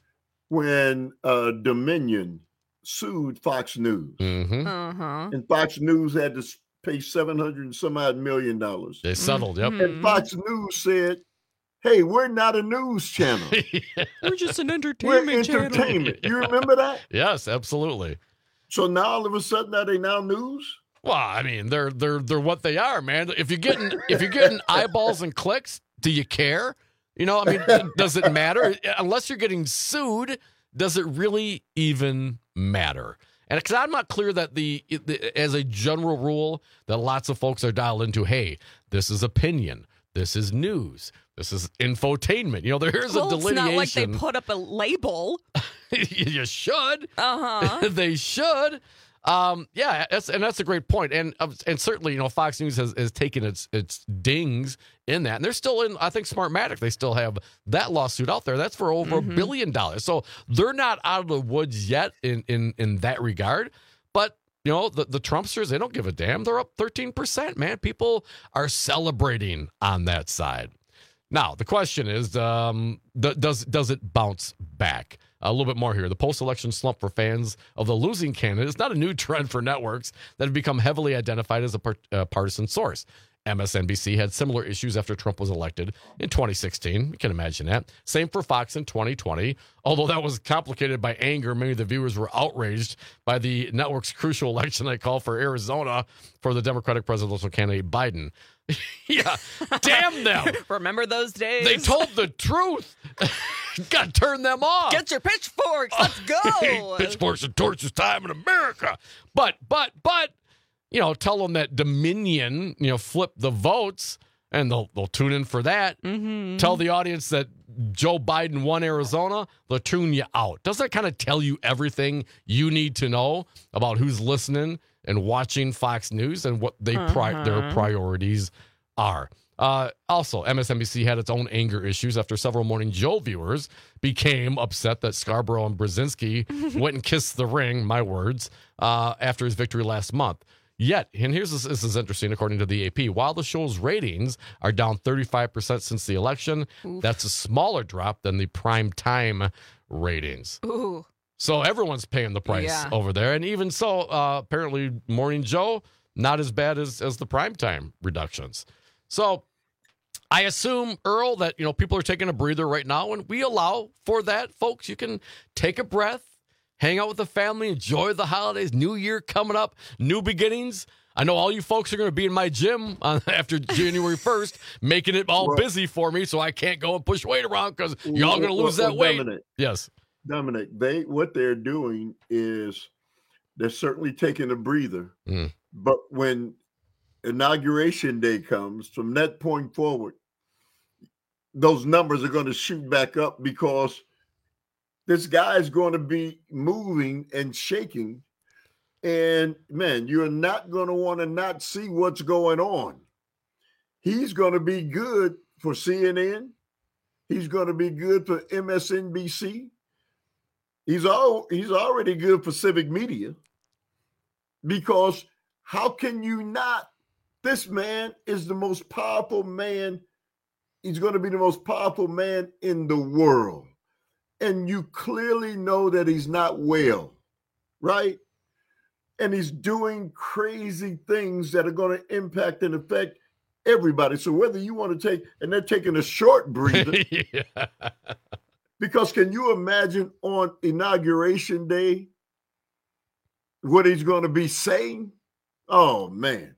when uh, Dominion sued Fox News, Mm-hmm. Uh-huh. and Fox News had to s- pay seven hundred and some odd million dollars. They settled, yep. And Fox News said, "Hey, we're not a news channel. We're just an We're entertainment channel." entertainment." You remember that? Yes, absolutely. So now all of a sudden, are they now news? Well, I mean, they're they're they're what they are, man. If you're getting if you're getting eyeballs and clicks, do you care? You know, I mean, does it matter? Unless you're getting sued, does it really even matter? And because I'm not clear that the, the as a general rule that lots of folks are dialed into, hey, this is opinion, this is news, this is infotainment. You know, there's well, a delineation. It's not like they put up a label. You should. Uh-huh. They should. Um, yeah, that's, and that's a great point. And uh, and certainly, you know, Fox News has, has taken its its dings in that. And they're still in, I think, Smartmatic. They still have that lawsuit out there. That's for over Mm-hmm. a billion dollars. So they're not out of the woods yet in, in, in that regard. But, you know, the, the Trumpsters, they don't give a damn. They're up thirteen percent, man. People are celebrating on that side. Now, the question is, um, th- does does it bounce back? A little bit more here. The post-election slump for fans of the losing candidate is not a new trend for networks that have become heavily identified as a par- uh, partisan source. M S N B C had similar issues after Trump was elected in twenty sixteen. You can imagine that. Same for Fox in twenty twenty. Although that was complicated by anger, many of the viewers were outraged by the network's crucial election night call for Arizona for the Democratic presidential candidate Biden. Yeah, damn them. Remember those days? They told the truth. Got to turn them off. Get your pitchforks. Let's go. Pitchforks and torches time in America. But, but, but, you know, tell them that Dominion, you know, flip the votes and they'll they'll tune in for that. Mm-hmm. Tell the audience that Joe Biden won Arizona, they'll tune you out. Doesn't that kind of tell you everything you need to know about who's listening and watching Fox News and what they pri- Uh-huh. their priorities are? Uh, also, M S N B C had its own anger issues after several Morning Joe viewers became upset that Scarborough and Brzezinski went and kissed the ring, my words, uh, after his victory last month. Yet, and here's this, this is interesting, according to the A P, while the show's ratings are down thirty-five percent since the election, Oof. that's a smaller drop than the prime time ratings. Ooh. So everyone's paying the price Yeah. over there. And even so, uh, apparently Morning Joe, not as bad as, as the primetime reductions. So I assume, Earl, that, you know, people are taking a breather right now, and we allow for that, folks. You can take a breath, hang out with the family, enjoy the holidays, New Year coming up, new beginnings. I know all you folks are going to be in my gym on, after January first, making it all Well- busy for me, so I can't go and push weight around because y'all going to lose Well, that well, weight. Dominic, Yes. Dominic, they what they're doing is they're certainly taking a breather. Mm. But when inauguration day comes, from that point forward, those numbers are going to shoot back up because this guy's going to be moving and shaking. And man, you're not going to want to not see what's going on. He's going to be good for C N N. He's going to be good for M S N B C. He's all he's already good for civic media, because how can you not? This man is the most powerful man. He's going to be the most powerful man in the world. And you clearly know that he's not well, right? And he's doing crazy things that are going to impact and affect everybody. So whether you want to take, and they're taking a short breather, Yeah. because can you imagine on inauguration day what he's going to be saying? Oh, man.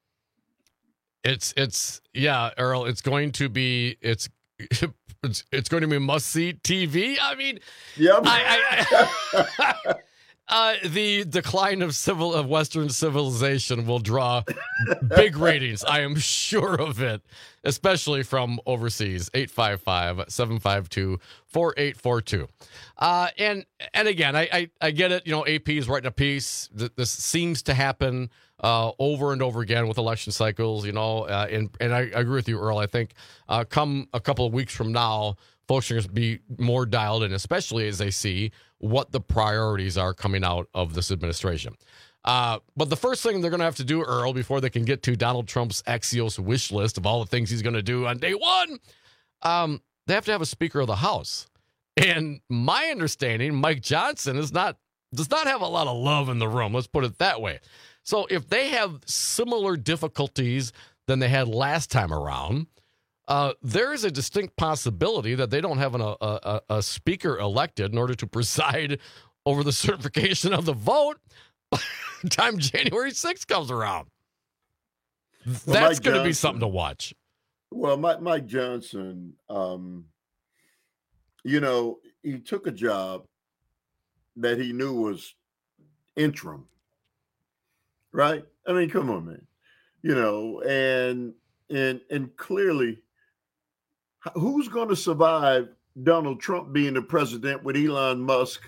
It's it's yeah, Earl. It's going to be it's it's, it's going to be must see T V. I mean, Yep. I, I, I, uh, the decline of civil of Western civilization will draw big ratings. I am sure of it, especially from overseas. eight five five, seven five two, four eight four two. Uh, and and again, I, I I get it. You know, A P is writing a piece. Th- This seems to happen uh, over and over again with election cycles. You know, uh, and and I, I agree with you, Earl. I think uh, come a couple of weeks from now, folks are going to be more dialed in, especially as they see what the priorities are coming out of this administration. Uh, but the first thing they're going to have to do, Earl, before they can get to Donald Trump's Axios wish list of all the things he's going to do on day one, um, they have to have a Speaker of the House. And my understanding, Mike Johnson is not does not have a lot of love in the room. Let's put it that way. So if they have similar difficulties than they had last time around, uh, there is a distinct possibility that they don't have an, a, a, a speaker elected in order to preside over the certification of the vote. time January sixth comes around. Well, That's Mike going to be Johnson- something to watch. Well, Mike, Mike Johnson, um, you know, he took a job that he knew was interim, right? I mean, come on, man. You know, and and and clearly, h- who's going to survive Donald Trump being the president with Elon Musk?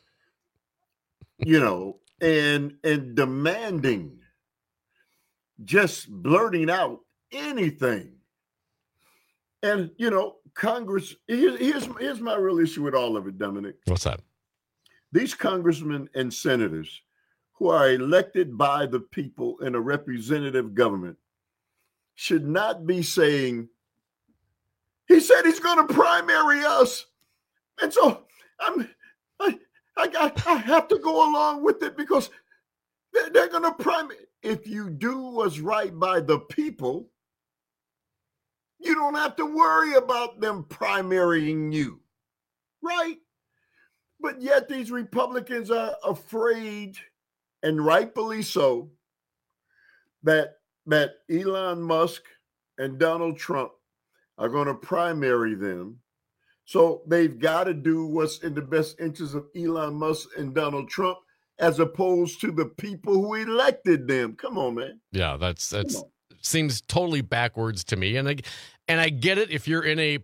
You know, and and demanding, just blurting out anything. And, you know, Congress, here- here's, here's my real issue with all of it, Dominic. What's that? These congressmen and senators who are elected by the people in a representative government should not be saying, he said he's going to primary us. And so I'm, I, I, got, I have to go along with it because they're, they're going to primary. If you do what's right by the people, you don't have to worry about them primarying you, right? But yet these Republicans are afraid, and rightfully so, that that Elon Musk and Donald Trump are going to primary them. So they've got to do what's in the best interest of Elon Musk and Donald Trump, as opposed to the people who elected them. Come on, man. Yeah, that's that's seems totally backwards to me. And I, and I get it if you're in a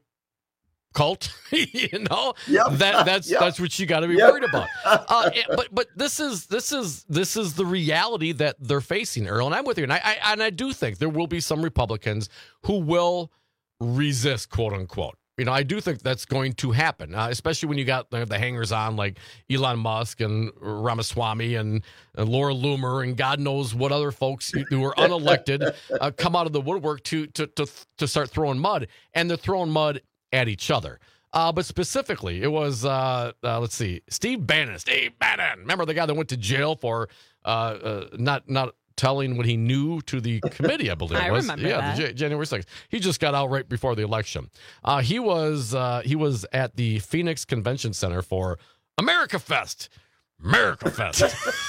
cult, you know, Yep. that that's Yep. that's what you got to be Yep. worried about. Uh, and- but but this is this is this is the reality that they're facing, Earl. And I'm with you. And I, I and I do think there will be some Republicans who will resist, quote unquote. You know, I do think that's going to happen, uh, especially when you got uh, the hangers on like Elon Musk and Ramaswamy and, and Laura Loomer and God knows what other folks who are unelected uh, come out of the woodwork to to to to start throwing mud, and they're throwing mud at each other. Uh, but specifically, it was uh, uh, let's see, Steve Bannon. Steve Bannon, remember the guy that went to jail for uh, uh, not not. telling what he knew to the committee, I believe. I it was. remember yeah, that. the J- January sixth. He just got out right before the election. Uh, he was uh, he was at the Phoenix Convention Center for America Fest. America Fest.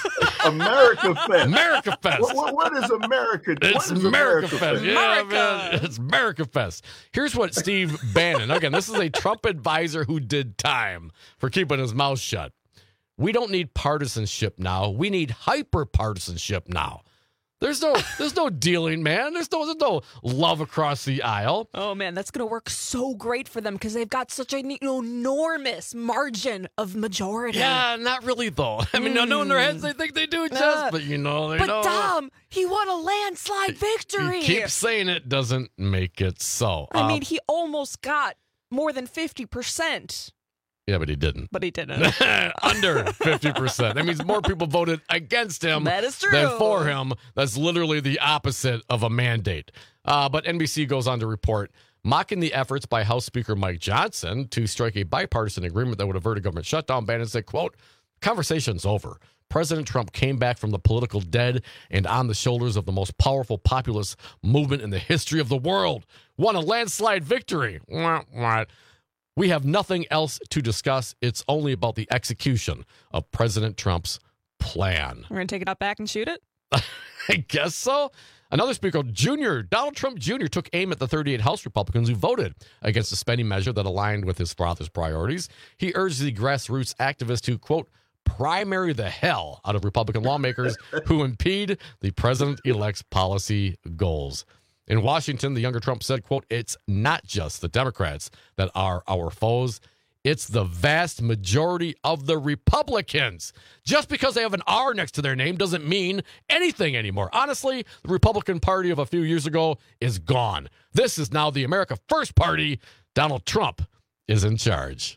America Fest. America Fest. What, what, what is America? It's what is America, Fest. Yeah, America. man. It's America Fest. Here's what Steve Bannon, again, this is a Trump advisor who did time for keeping his mouth shut. We don't need partisanship now. We need hyper partisanship now. There's no, there's no dealing, man. There's no, there's no love across the aisle. Oh man, that's gonna work so great for them because they've got such an enormous margin of majority. Yeah, not really though. I mean, I know in their heads they think they do, Jess, Uh, but you know they But don't. Dom, he won a landslide victory. You keep saying it doesn't make it so. I Um, mean, he almost got more than fifty percent, yeah, but he didn't. but he didn't. Under fifty percent. That means more people voted against him That is true. than for him. That's literally the opposite of a mandate. Uh, but N B C goes on to report, mocking the efforts by House Speaker Mike Johnson to strike a bipartisan agreement that would avert a government shutdown. Bannon said, quote, conversation's over. President Trump came back from the political dead and on the shoulders of the most powerful populist movement in the history of the world. Won a landslide victory. Wah, wah. We have nothing else to discuss. It's only about the execution of President Trump's plan. We're gonna take it out back and shoot it. I guess so. Another speaker, Junior, Donald Trump Junior took aim at the thirty-eight House Republicans who voted against the spending measure that aligned with his father's priorities. He urged the grassroots activists to, quote, primary the hell out of Republican lawmakers who impede the president-elect's policy goals. In Washington, the younger Trump said, quote, it's not just the Democrats that are our foes. It's the vast majority of the Republicans. Just because they have an R next to their name doesn't mean anything anymore. Honestly, the Republican Party of a few years ago is gone. This is now the America First Party. Donald Trump is in charge.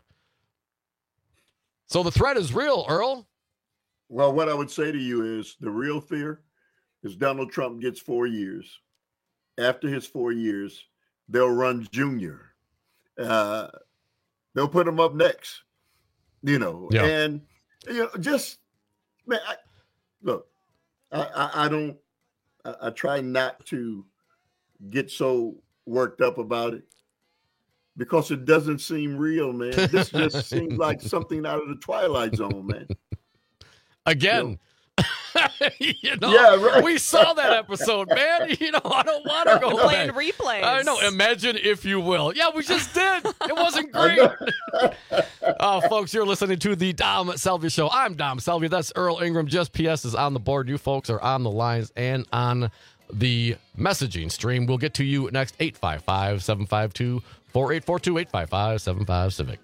So the threat is real, Earl. Well, what I would say to you is the real fear is Donald Trump gets four years. After his four years, they'll run Junior. Uh, they'll put him up next, you know. Yeah. And, you know, just, man, I, look, I, I, I don't, I, I try not to get so worked up about it because it doesn't seem real, man. This just seems like something out of the Twilight Zone, man. Again. You you know, Yeah, right. we saw that episode, man. You know, I don't want to go Playing back. replays. I know. Imagine if you will. Yeah, we just did. It wasn't great. Oh, folks, you're listening to the Dom Salvia Show. I'm Dom Salvia. That's Earl Ingram. Just P S is on the board. You folks are on the lines and on the messaging stream. We'll get to you next. eight five five, seven five two, four eight four two, eight five five, seven five Civic.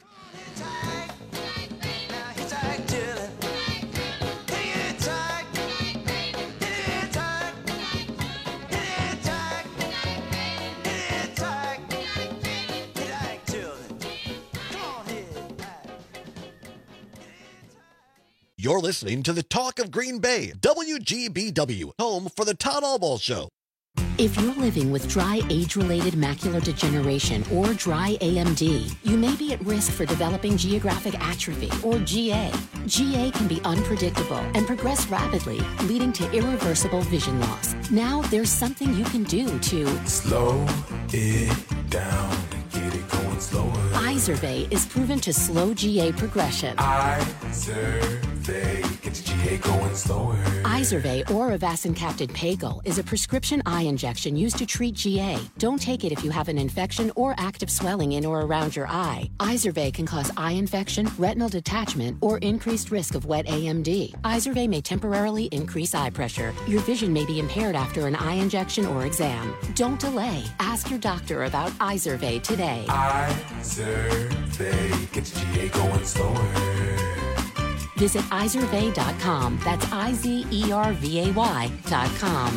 You're listening to the Talk of Green Bay, W G B W, home for the Todd Albaugh Show. If you're living with dry age-related macular degeneration or dry A M D, you may be at risk for developing geographic atrophy or G A. G A can be unpredictable and progress rapidly, leading to irreversible vision loss. Now there's something you can do to slow it down and get it going slower. Izervay is proven to slow G A progression. Izervay gets G A going slower. Izervay or avacincaptad pagel is a prescription eye injection used to treat G A. Don't take it if you have an infection or active swelling in or around your eye. Izervay can cause eye infection, retinal detachment, or increased risk of wet A M D. Izervay may temporarily increase eye pressure. Your vision may be impaired after an eye injection or exam. Don't delay. Ask your doctor about Izervay today. Izervay gets G A going slower. Visit izervay dot com. That's I Z E R V A Y dot com.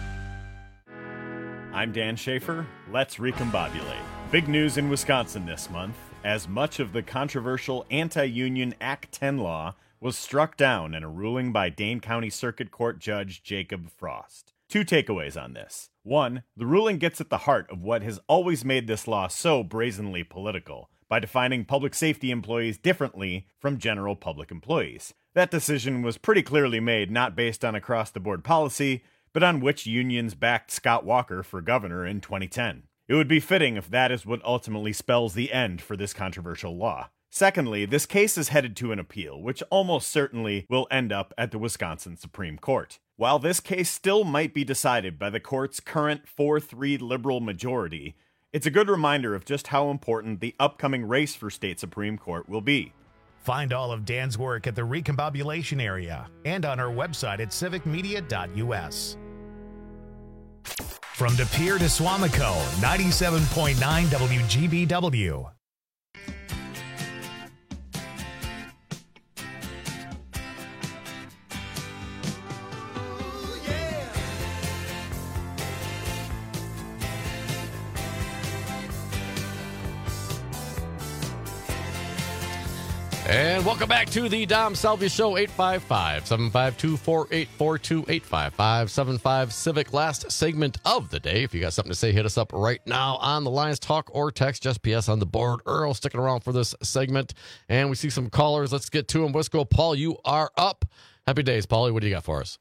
I'm Dan Schaefer. Let's recombobulate. Big news in Wisconsin this month, as much of the controversial anti-union Act ten law was struck down in a ruling by Dane County Circuit Court Judge Jacob Frost. Two takeaways on this. One, the ruling gets at the heart of what has always made this law so brazenly political, by defining public safety employees differently from general public employees. That decision was pretty clearly made not based on across-the-board policy, but on which unions backed Scott Walker for governor in twenty ten. It would be fitting if that is what ultimately spells the end for this controversial law. Secondly, this case is headed to an appeal, which almost certainly will end up at the Wisconsin Supreme Court. While this case still might be decided by the court's current four three liberal majority, it's a good reminder of just how important the upcoming race for state Supreme Court will be. Find all of Dan's work at the Recombobulation area and on our website at civic media dot U S. From De Pere to Swamico, ninety-seven point nine W G B W. And welcome back to the Dom Salvia Show. Eight five five, seven five two, four eight four two, eight five five, seven five Civic. Last segment of the day. If you got something to say, hit us up right now on the lines. Talk or text. Just P S on the board. Earl sticking around for this segment. And we see some callers. Let's get to them. Let's go. Paul, you are up. Happy days, Paulie. What do you got for us?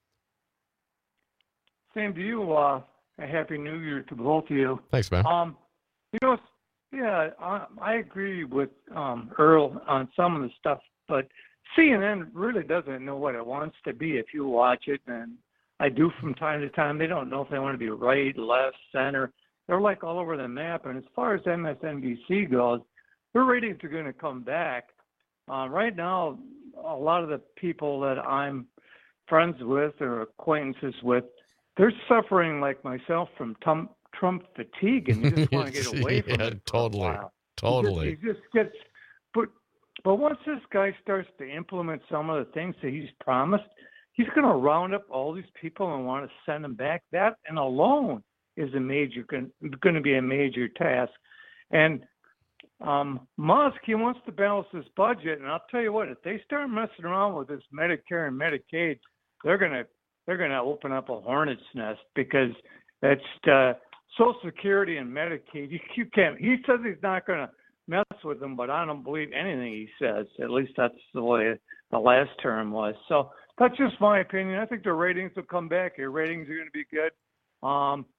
Same to you. Uh, a happy New Year to both of you. Thanks, man. Um, you know, yeah, I, I agree with um, Earl on some of the stuff, but C N N really doesn't know what it wants to be if you watch it, and I do from time to time. They don't know if they want to be right, left, center. They're like all over the map, and as far as M S N B C goes, their ratings are going to come back. Uh, right now, a lot of the people that I'm friends with or acquaintances with, they're suffering like myself from tum- Trump fatigue, and you just want to get away from yeah, it. Totally, totally. He just, he just gets, but but once this guy starts to implement some of the things that he's promised, he's going to round up all these people and want to send them back. That and alone is a major going to be a major task. And um, Musk, he wants to balance this budget, and I'll tell you what, if they start messing around with this Medicare and Medicaid, they're gonna they're gonna open up a hornet's nest, because that's uh, Social Security and Medicaid. You, you can't. He says he's not going to mess with them, but I don't believe anything he says. At least that's the way the last term was. So that's just my opinion. I think the ratings will come back. Your ratings are going to be good. Um,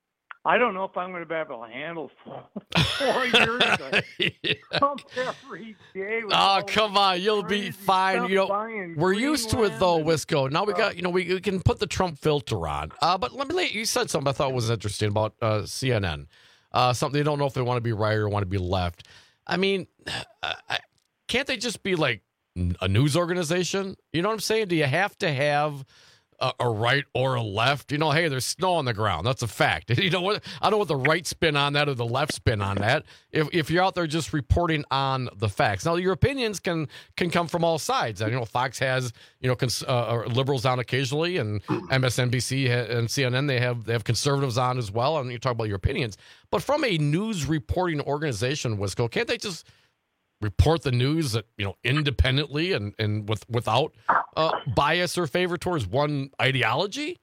I don't know if I'm going to be able to handle four, four years of yeah. Trump every day. with Oh, all come on. You'll be crazy fine. stuff You know, buying we're used to it, Greenland though, and- Wisco. Now we got, you know, we, we can put the Trump filter on. Uh, but let me let you said something I thought was interesting about uh, C N N. Uh, something they don't know if they want to be right or want to be left. I mean, uh, can't they just be like a news organization? You know what I'm saying? Do you have to have a, a right or a left? You know, hey, there's snow on the ground. That's a fact. You know what? I don't know what the right spin on that or the left spin on that. If if you're out there just reporting on the facts, now your opinions can can come from all sides. And you know, Fox has you know cons- uh, liberals on occasionally, and M S N B C and C N N they have they have conservatives on as well. And you talk about your opinions, but from a news reporting organization, Wisco, can't they just report the news that, you know, independently and, and with without uh, bias or favor towards one ideology?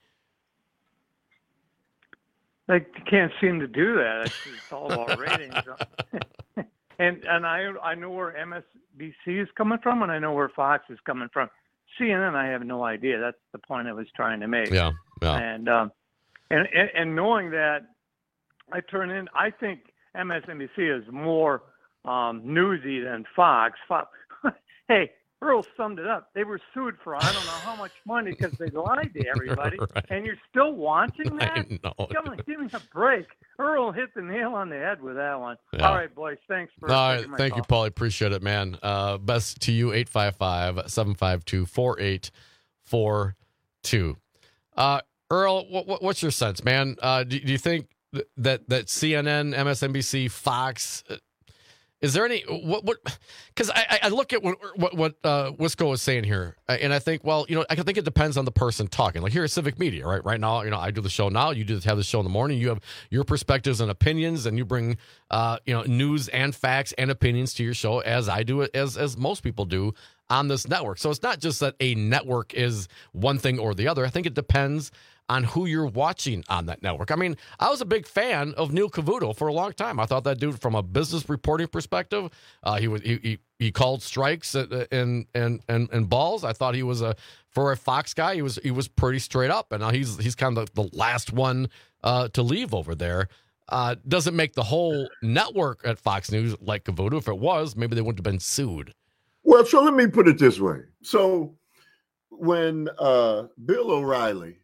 They can't seem to do that. It's, it's all about ratings. and and I I know where M S N B C is coming from, and I know where Fox is coming from. C N N, I have no idea. That's the point I was trying to make. Yeah, yeah. And um, and, and and knowing that, I turn in. I think M S N B C is more um, newsy than Fox. Fox. Hey, Earl summed it up. They were sued for I don't know how much money because they lied to everybody, Right. and you're still watching that? I know. Come on, give me a break. Earl hit the nail on the head with that one. Yeah. All right, boys. Thanks for All right, taking my thank call. you, Paulie. Appreciate it, man. Uh, best to you, eight five five, seven five two, four eight four two. Uh, Earl, what, what, what's your sense, man? Uh, do, do you think th- that that C N N, M S N B C, Fox, uh, is there any what what? Because I, I look at what what, what uh, Wisco was saying here, and I think, well, you know, I think it depends on the person talking. Like here at Civic Media, right? Right now, you know, I do the show now. You do have the show in the morning. You have your perspectives and opinions, and you bring uh, you know, news and facts and opinions to your show, as I do it, as as most people do on this network. So it's not just that a network is one thing or the other. I think it depends on who you're watching on that network. I mean, I was a big fan of Neil Cavuto for a long time. I thought that dude, from a business reporting perspective, uh, he was he, he he called strikes and and and and balls. I thought he was a for a Fox guy. He was he was pretty straight up, and now he's he's kind of the, the last one uh, to leave over there. Uh, doesn't make the whole network at Fox News like Cavuto. If it was, maybe they wouldn't have been sued. Well, so let me put it this way. So when uh, Bill O'Reilly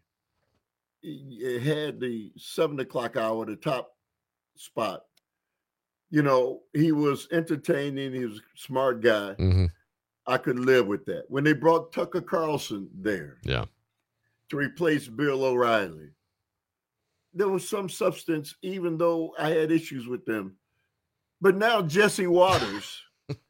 had the seven o'clock hour, the top spot, you know, he was entertaining. He was a smart guy. Mm-hmm. I could live with that. When they brought Tucker Carlson there Yeah. to replace Bill O'Reilly, there was some substance, even though I had issues with them. But now Jesse Waters,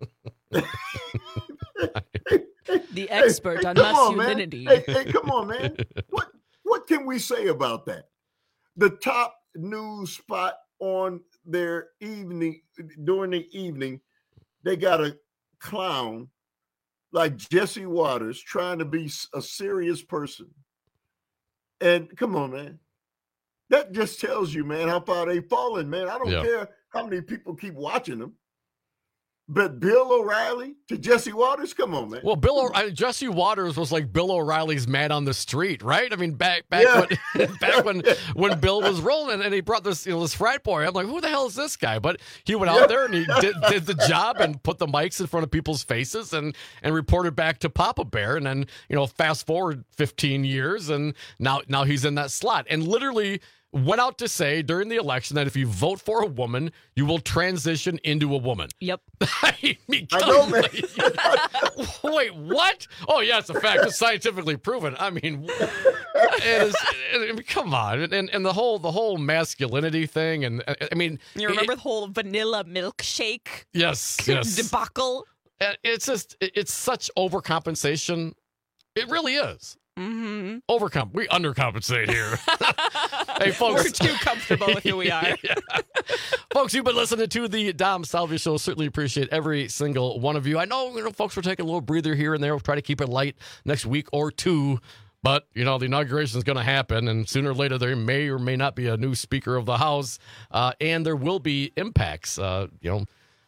the expert hey, on come on, masculinity. man. Hey, hey, come on, man. What what can we say about that? The top news spot on their evening during the evening, they got a clown like Jesse Waters trying to be a serious person. And come on, man. That just tells you, man, how far they've fallen, man. I don't Yeah. care how many people keep watching them. But Bill O'Reilly to Jesse Waters, come on, man. Well, Bill o- I, Jesse Waters was like Bill O'Reilly's man on the street, right? I mean, back back Yeah. when back when when Bill was rolling, and he brought this you know this frat boy. I'm like, who the hell is this guy? But he went out there and he did, did the job and put the mics in front of people's faces and and reported back to Papa Bear. And then you know, fast forward fifteen years, and now now he's in that slot, and literally went out to say during the election that if you vote for a woman, you will transition into a woman. Yep. I mean, I know, man. wait, what? Oh, yeah, it's a fact. It's scientifically proven. I mean, it is, I mean, come on, and and the whole the whole masculinity thing, and I mean, You remember the whole vanilla milkshake yes, yes, debacle? And it's just it- it's such overcompensation. It really is. Mm-hmm. Overcomp. We undercompensate here. Hey, folks. We're too comfortable with who we are. Yeah. Folks, you've been listening to the Dom Salvia Show. Certainly appreciate every single one of you. I know, you know, folks, we're taking a little breather here and there. We'll try to keep it light next week or two. But, you know, the inauguration is going to happen, and sooner or later there may or may not be a new Speaker of the House, uh, and there will be impacts. Uh, you know,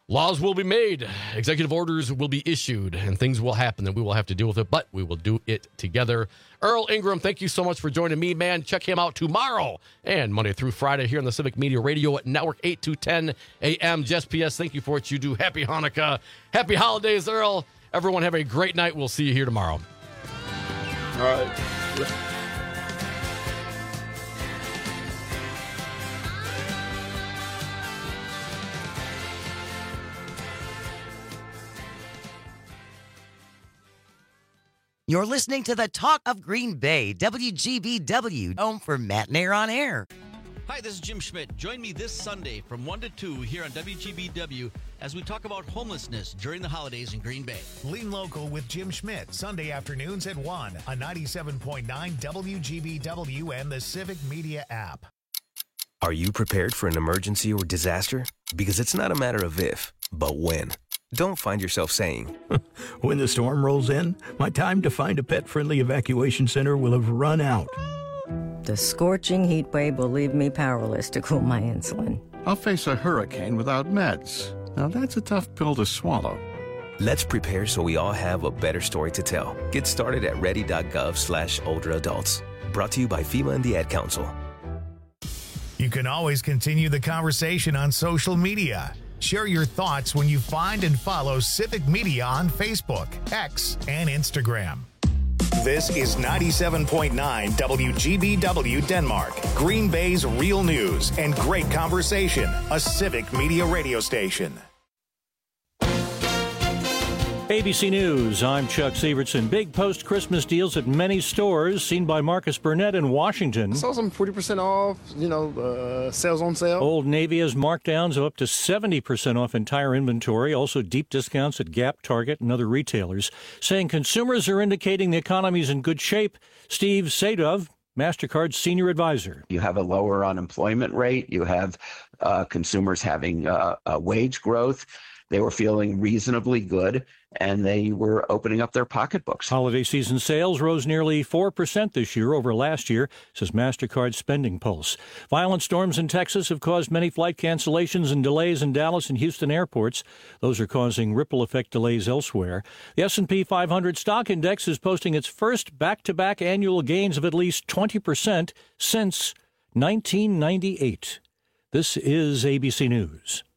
Laws will be made, executive orders will be issued, and things will happen, and we will have to deal with it, but we will do it together. Earl Ingram, thank you so much for joining me, man. Check him out tomorrow and Monday through Friday here on the Civic Media Radio Network, eight to ten a.m. Just P S, thank you for what you do. Happy Hanukkah. Happy holidays, Earl. Everyone have a great night. We'll see you here tomorrow. All right. You're listening to the Talk of Green Bay, W G B W, home for Matt Nair on Air. Hi, this is Jim Schmidt. Join me this Sunday from one to two here on W G B W as we talk about homelessness during the holidays in Green Bay. Lean Local with Jim Schmidt, Sunday afternoons at one on ninety-seven point nine W G B W and the Civic Media app. Are you prepared for an emergency or disaster? Because it's not a matter of if, but when. Don't find yourself saying, when the storm rolls in, my time to find a pet-friendly evacuation center will have run out. The scorching heat wave will leave me powerless to cool my insulin. I'll face a hurricane without meds. Now that's a tough pill to swallow. Let's prepare so we all have a better story to tell. Get started at ready.gov slash older adults. Brought to you by FEMA and the Ad Council. You can always continue the conversation on social media. Share your thoughts when you find and follow Civic Media on Facebook, X, and Instagram. This is ninety-seven point nine W G B W Denmark, Green Bay's real news and great conversation, a Civic Media radio station. A B C News, I'm Chuck Sievertson. Big post-Christmas deals at many stores, seen by Marcus Burnett in Washington. Saw some forty percent off, you know, uh, sales on sale. Old Navy has markdowns of up to seventy percent off entire inventory. Also deep discounts at Gap, Target, and other retailers, saying consumers are indicating the economy's in good shape. Steve Sadov, MasterCard's senior advisor. You have a lower unemployment rate. You have uh, consumers having uh, a wage growth. They were feeling reasonably good, and they were opening up their pocketbooks. Holiday season sales rose nearly four percent this year over last year, says MasterCard's Spending Pulse. Violent storms in Texas have caused many flight cancellations and delays in Dallas and Houston airports. Those are causing ripple effect delays elsewhere. The S and P five hundred stock index is posting its first back-to-back annual gains of at least twenty percent since nineteen ninety-eight. This is A B C News.